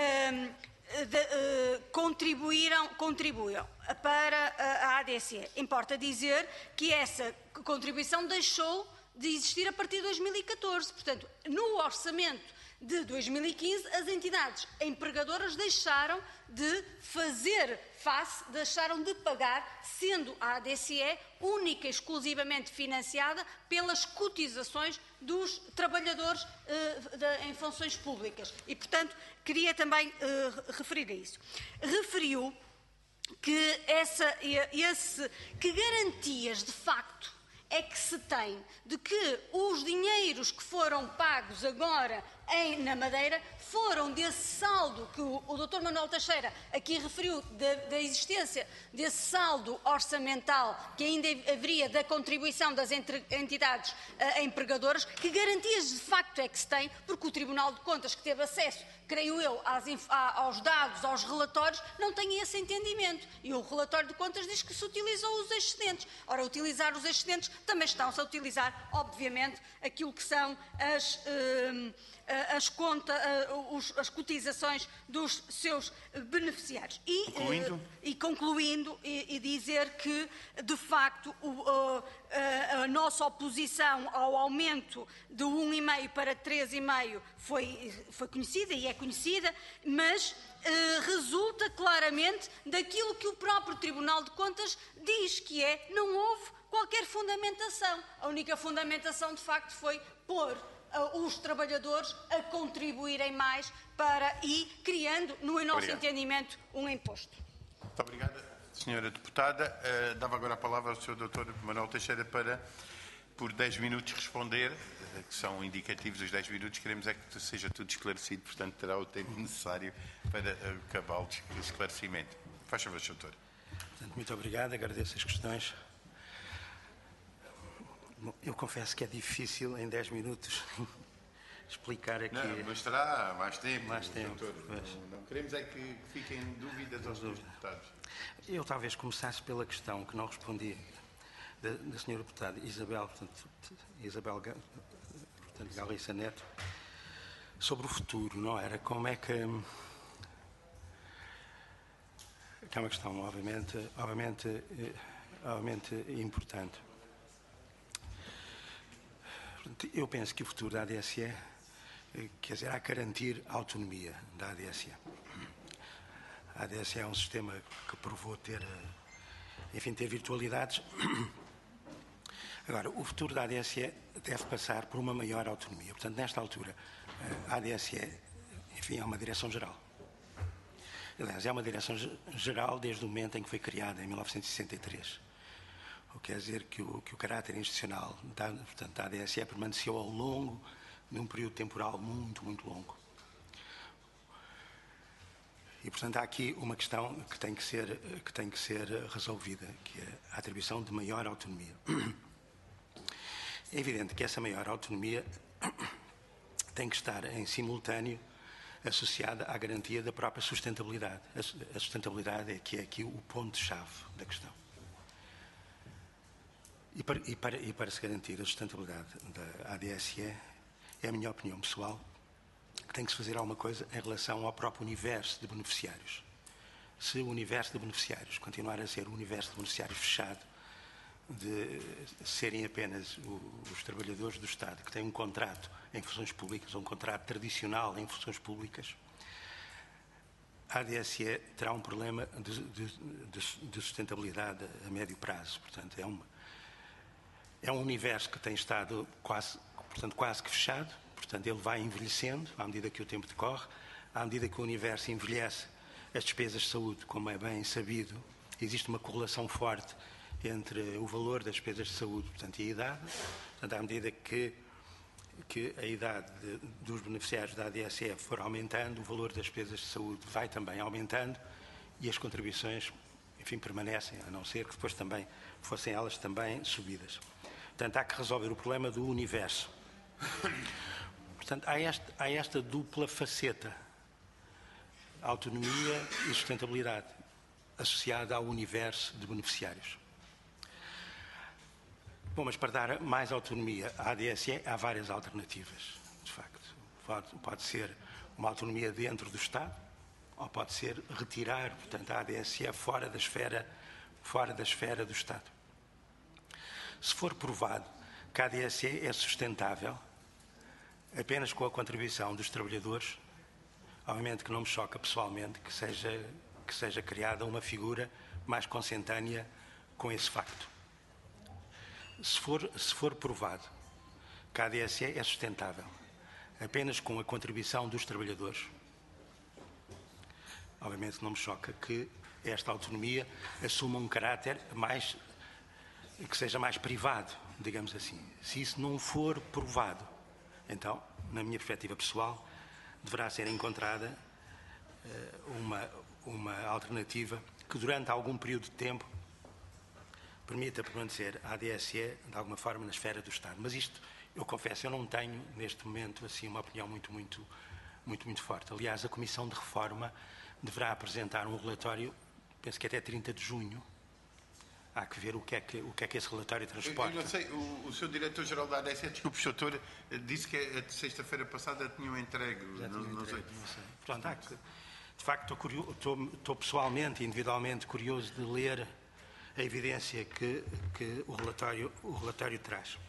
contribuem para a ADSE. Importa dizer que essa contribuição deixou de existir a partir de 2014. Portanto, no orçamento de 2015, as entidades empregadoras deixaram de fazer face, deixaram de pagar, sendo a ADSE única e exclusivamente financiada pelas cotizações dos trabalhadores em funções públicas. E, portanto, queria também referir a isso. Referiu que que garantias, de facto, é que se tem de que os dinheiros que foram pagos agora na Madeira foram desse saldo que o Dr. Manuel Teixeira aqui referiu, da existência desse saldo orçamental que ainda haveria da contribuição das entidades empregadoras. Que garantias de facto é que se tem, porque o Tribunal de Contas, que teve acesso, creio eu, aos dados, aos relatórios, não tem esse entendimento. E o relatório de contas diz que se utilizou os excedentes. Ora, utilizar os excedentes também estão-se a utilizar, obviamente, aquilo que são as cotizações dos seus beneficiários. Concluindo, e dizer que, de facto, a nossa oposição ao aumento de 1,5 para 3,5 foi conhecida e é conhecida, mas resulta claramente daquilo que o próprio Tribunal de Contas diz, que não houve qualquer fundamentação. A única fundamentação, de facto, foi pôr os trabalhadores a contribuírem mais e criando, no nosso entendimento, um imposto. Muito obrigada, Sra. Deputada. Dava agora a palavra ao Sr. Dr. Manuel Teixeira para, por 10 minutos, responder, que são indicativos os 10 minutos. Queremos que seja tudo esclarecido, portanto, terá o tempo necessário para acabar o esclarecimento. Faz favor, Sr. Doutor. Portanto, muito obrigado, agradeço as questões. Bom, eu confesso que é difícil em 10 minutos explicar aqui. Não, mas terá mais tempo. Doutor. Não queremos que fiquem dúvidas aos deputados. Eu talvez começasse pela questão que não respondi da Sra. Deputada Isabel Galiça Neto, sobre o futuro, não era? Como é que é uma questão, obviamente importante. Eu penso que o futuro da ADSE, quer dizer, há garantir a autonomia da ADSE. A ADSE é um sistema que provou ter virtualidades. Agora, o futuro da ADSE deve passar por uma maior autonomia. Portanto, nesta altura, a ADSE, é uma direção-geral. Aliás, é uma direção-geral desde o momento em que foi criada, em 1963. O que quer dizer que o caráter institucional da ADSE permaneceu ao longo de um período temporal muito, muito longo. E, portanto, há aqui uma questão que tem que ser resolvida, que é a atribuição de maior autonomia. É evidente que essa maior autonomia tem que estar em simultâneo associada à garantia da própria sustentabilidade. A sustentabilidade é que é aqui o ponto-chave da questão. E para se garantir a sustentabilidade da ADSE, é a minha opinião pessoal, que tem que se fazer alguma coisa em relação ao próprio universo de beneficiários. Se o universo de beneficiários continuar a ser um universo de beneficiários fechado, de serem apenas os trabalhadores do Estado que têm um contrato em funções públicas, um contrato tradicional em funções públicas, a ADSE terá um problema de sustentabilidade a médio prazo. Portanto, é um universo que tem estado quase que fechado. Portanto, ele vai envelhecendo à medida que o tempo decorre, à medida que o universo envelhece, as despesas de saúde, como é bem sabido, existe uma correlação forte entre o valor das despesas de saúde, portanto, e a idade. Portanto, à medida que a idade dos beneficiários da ADSE for aumentando, o valor das despesas de saúde vai também aumentando e as contribuições, enfim, permanecem, a não ser que depois também fossem elas também subidas. Portanto, há que resolver o problema do universo. Portanto, há esta dupla faceta, autonomia e sustentabilidade, associada ao universo de beneficiários. Bom, mas para dar mais autonomia à ADSE há várias alternativas, de facto. Pode ser uma autonomia dentro do Estado, ou pode ser retirar, portanto, a ADSE fora da esfera do Estado. Se for provado que a ADSE é sustentável apenas com a contribuição dos trabalhadores, obviamente que não me choca pessoalmente que seja criada uma figura mais consentânea com esse facto. Se for provado que a ADSE é sustentável apenas com a contribuição dos trabalhadores, obviamente não me choca que esta autonomia assuma um caráter que seja mais privado, digamos assim. Se isso não for provado, então, na minha perspectiva pessoal, deverá ser encontrada uma alternativa que durante algum período de tempo permita permanecer a ADSE de alguma forma na esfera do Estado. Mas isto, eu confesso, eu não tenho neste momento assim uma opinião muito forte. Aliás, a Comissão de Reforma deverá apresentar um relatório, penso que até 30 de junho. Há que ver o que é que esse relatório transporta. Eu não sei, o seu diretor-geral da ADSE, desculpe, Sr. Doutor, disse que a sexta-feira passada tinham entregue. Não sei. Pronto, de facto, estou pessoalmente e individualmente curioso de ler a evidência que o relatório traz.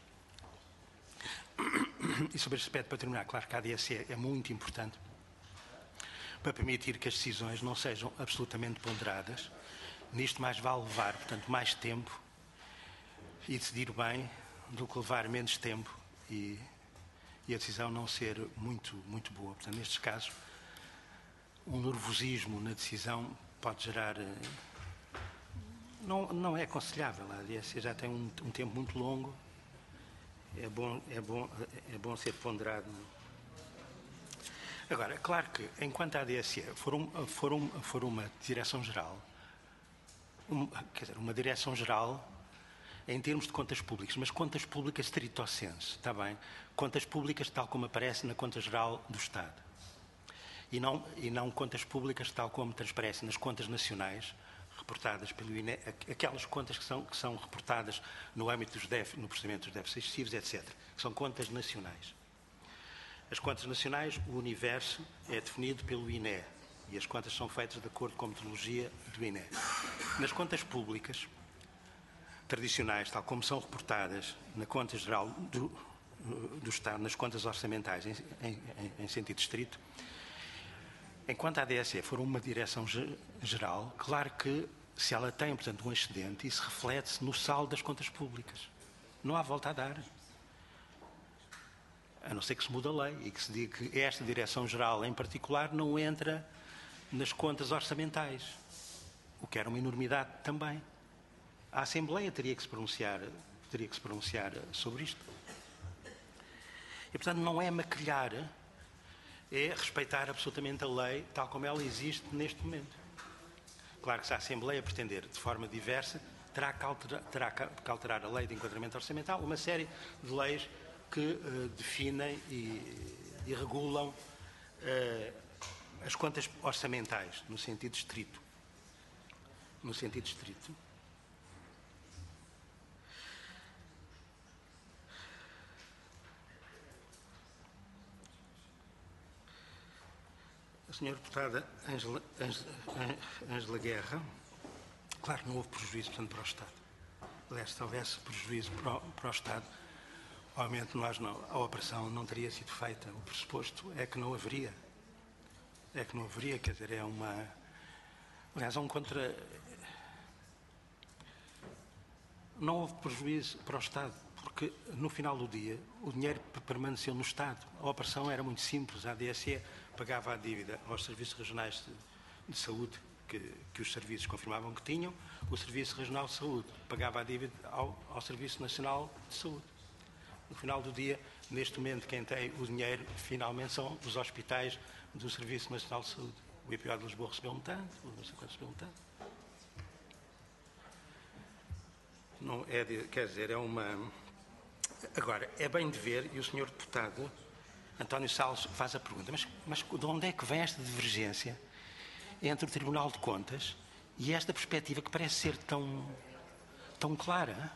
E sobre este aspecto, para terminar, claro que a ADSE é muito importante para permitir que as decisões não sejam absolutamente ponderadas. Nisto mais vale levar, portanto, mais tempo e decidir bem do que levar menos tempo e a decisão não ser muito boa. Portanto, nestes casos, um nervosismo na decisão pode gerar... Não é aconselhável. A ADSE já tem um tempo muito longo. É bom ser ponderado. Agora, claro que, enquanto a ADSE for uma direção-geral, uma direção-geral em termos de contas públicas, mas contas públicas stricto sensu, está bem? Contas públicas tal como aparece na Conta Geral do Estado. E não contas públicas tal como transparecem nas contas nacionais, reportadas pelo INE, aquelas contas que são reportadas no âmbito no procedimento dos déficits excessivos, etc., que são contas nacionais. As contas nacionais, o universo é definido pelo INE e as contas são feitas de acordo com a metodologia do INE. Nas contas públicas tradicionais, tal como são reportadas na Conta Geral do Estado, nas contas orçamentais em sentido estrito, enquanto a ADSE for uma direção-geral, claro que se ela tem, portanto, um excedente, isso reflete-se no saldo das contas públicas. Não há volta a dar. A não ser que se mude a lei e que se diga que esta direção-geral, em particular, não entra nas contas orçamentais, o que era uma enormidade também. A Assembleia teria que se pronunciar sobre isto. E, portanto, não é maquilhar, é respeitar absolutamente a lei tal como ela existe neste momento. Claro que se a Assembleia pretender de forma diversa, terá que alterar a lei de enquadramento orçamental, uma série de leis que definem e regulam as contas orçamentais, no sentido estrito. No sentido estrito. A senhora deputada Ângela Guerra, claro que não houve prejuízo, portanto, para o Estado. Aliás, se houvesse prejuízo para o Estado, obviamente a operação não teria sido feita. O pressuposto é que não haveria. É que não haveria, quer dizer, aliás, é um contra... Não houve prejuízo para o Estado, porque no final do dia o dinheiro permaneceu no Estado. A operação era muito simples. A ADSE pagava a dívida aos serviços regionais de saúde, que os serviços confirmavam que tinham. O Serviço Regional de Saúde pagava a dívida ao Serviço Nacional de Saúde. No final do dia, neste momento, quem tem o dinheiro finalmente são os hospitais do Serviço Nacional de Saúde. O IPO de Lisboa recebeu um tanto, o não sei quanto recebeu um tanto. Não é quer dizer, é uma... Agora, é bem de ver, e o Sr. Deputado António Salles faz a pergunta, mas de onde é que vem esta divergência entre o Tribunal de Contas e esta perspectiva que parece ser tão clara?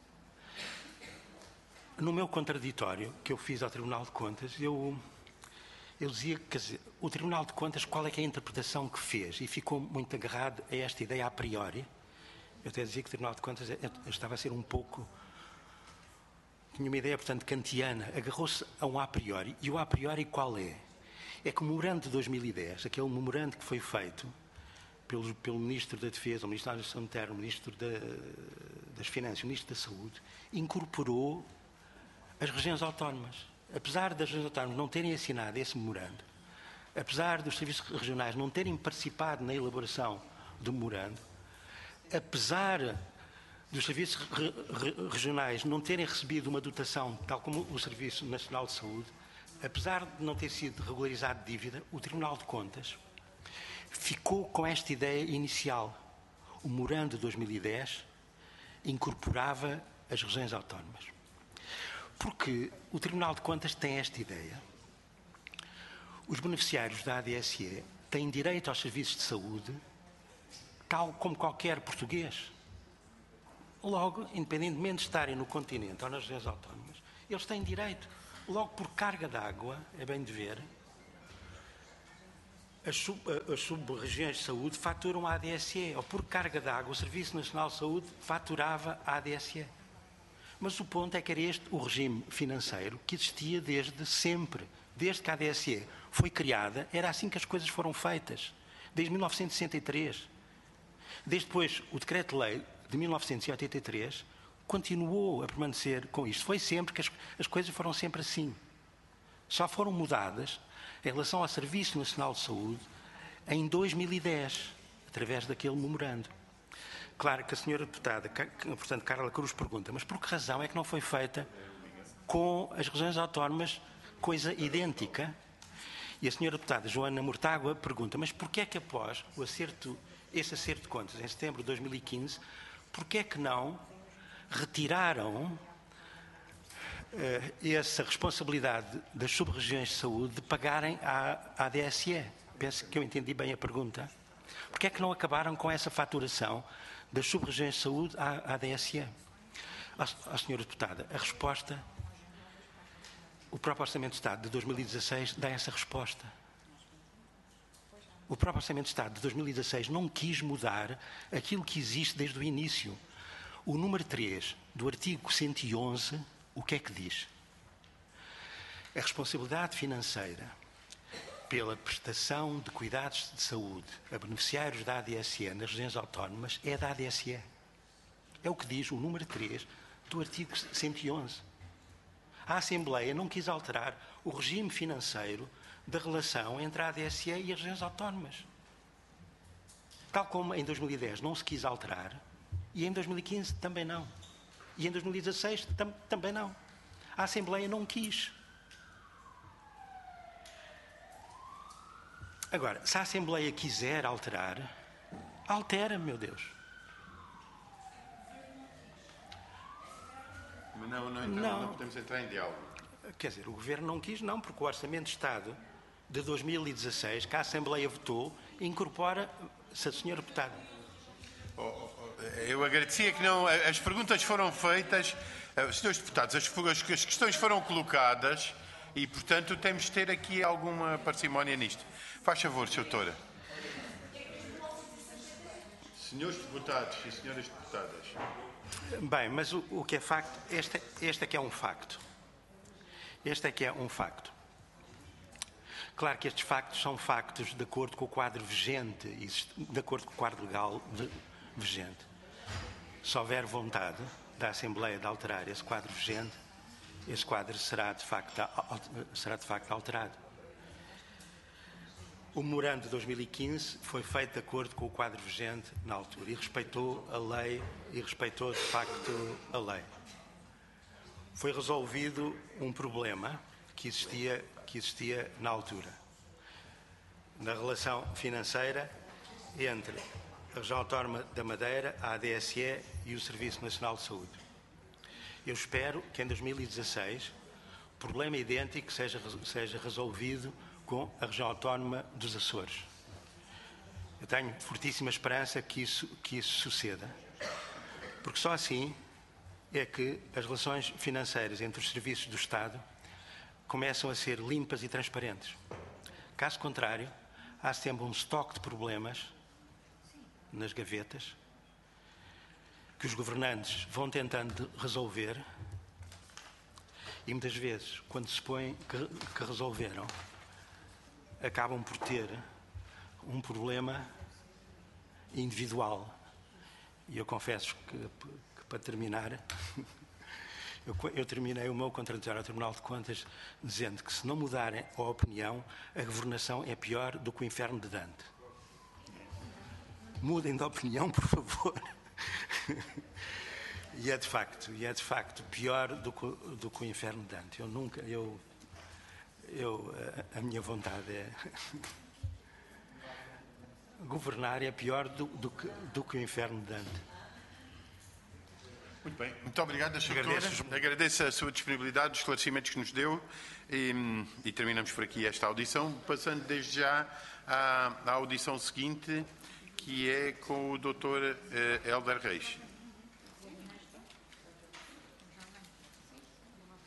No meu contraditório que eu fiz ao Tribunal de Contas, eu dizia que, quer dizer, o Tribunal de Contas, qual é que é a interpretação que fez? E ficou muito agarrado a esta ideia a priori. Eu até dizia que o Tribunal de Contas estava a ser um pouco... Tinha uma ideia, portanto, kantiana. Agarrou-se a um a priori. E o a priori qual é? É que o memorando de 2010, aquele memorando que foi feito pelo Ministro da Defesa, o Ministro da Administração Interna, o Ministro das Finanças, o Ministro da Saúde, incorporou as regiões autónomas. Apesar das regiões autónomas não terem assinado esse memorando, apesar dos serviços regionais não terem participado na elaboração do memorando, apesar dos serviços regionais não terem recebido uma dotação, tal como o Serviço Nacional de Saúde, apesar de não ter sido regularizado dívida, o Tribunal de Contas ficou com esta ideia inicial. O memorando de 2010 incorporava as regiões autónomas. Porque o Tribunal de Contas tem esta ideia. Os beneficiários da ADSE têm direito aos serviços de saúde tal como qualquer português. Logo, independentemente de estarem no continente ou nas regiões autónomas, eles têm direito. Logo, por carga d'água, é bem de ver, as sub-regiões de saúde faturam a ADSE, ou por carga d'água, o Serviço Nacional de Saúde faturava a ADSE. Mas o ponto é que era este o regime financeiro que existia desde sempre. Desde que a ADSE foi criada, era assim que as coisas foram feitas. Desde 1963. Desde depois, o Decreto-Lei de 1983 continuou a permanecer com isto. Foi sempre que as coisas foram sempre assim. Só foram mudadas em relação ao Serviço Nacional de Saúde em 2010, através daquele memorando. Claro que a senhora deputada, portanto, Carla Cruz pergunta, mas por que razão é que não foi feita com as regiões autónomas coisa idêntica? E a senhora deputada Joana Mortágua pergunta, mas porquê é que após esse acerto de contas, em setembro de 2015, porquê é que não retiraram essa responsabilidade das sub-regiões de saúde de pagarem à ADSE? Penso que eu entendi bem a pergunta. Porquê é que não acabaram com essa faturação das sub-regiões de saúde à ADSE? À senhora deputada, a resposta, o próprio Orçamento de Estado de 2016 dá essa resposta. O próprio Orçamento de Estado de 2016 não quis mudar aquilo que existe desde o início. O número 3 do artigo 111, o que é que diz? A responsabilidade financeira pela prestação de cuidados de saúde a beneficiários da ADSE nas regiões autónomas é da ADSE. É o que diz o número 3 do artigo 111. A Assembleia não quis alterar o regime financeiro da relação entre a ADSE e as regiões autónomas. Tal como em 2010 não se quis alterar, e em 2015 também não. E em 2016 também não. A Assembleia não quis. Agora, se a Assembleia quiser alterar, altera, meu Deus. Mas não podemos entrar em diálogo. Quer dizer, o Governo não quis, não, porque o Orçamento de Estado de 2016, que a Assembleia votou, incorpora, se a senhora deputada... Eu agradecia que não... As perguntas foram feitas, senhores deputados, as questões foram colocadas e, portanto, temos de ter aqui alguma parcimónia nisto. Faz favor, Sr. Doutora. Senhores deputados e senhoras deputadas, Bem, mas o que é facto, este é que é um facto. Este é que é um facto. Claro que estes factos são factos de acordo com o quadro vigente, de acordo com o quadro legal vigente. Se houver vontade da Assembleia de alterar esse quadro vigente, esse quadro será de facto alterado. O memorando de 2015 foi feito de acordo com o quadro vigente na altura e respeitou a lei e respeitou de facto a lei. Foi resolvido um problema que existia na altura, na relação financeira entre a Região Autónoma da Madeira, a ADSE e o Serviço Nacional de Saúde. Eu espero que em 2016 o problema idêntico seja resolvido com a Região Autónoma dos Açores. Eu tenho fortíssima esperança que isso suceda, porque só assim é que as relações financeiras entre os serviços do Estado começam a ser limpas e transparentes. Caso contrário, há sempre um estoque de problemas nas gavetas que os governantes vão tentando resolver e muitas vezes, quando se supõe que resolveram, acabam por ter um problema individual. E eu confesso que para terminar, eu terminei o meu contraditório ao Tribunal de Contas dizendo que se não mudarem a opinião, a governação é pior do que o inferno de Dante. Mudem de opinião, por favor. E é de facto pior do que o inferno de Dante. A minha vontade é governar é pior do que o inferno de Dante. Muito bem. Muito obrigado, Sr. Doutor. Agradeço a sua disponibilidade, os esclarecimentos que nos deu e terminamos por aqui esta audição, passando desde já à audição seguinte, que é com o Dr. Hélder Reis.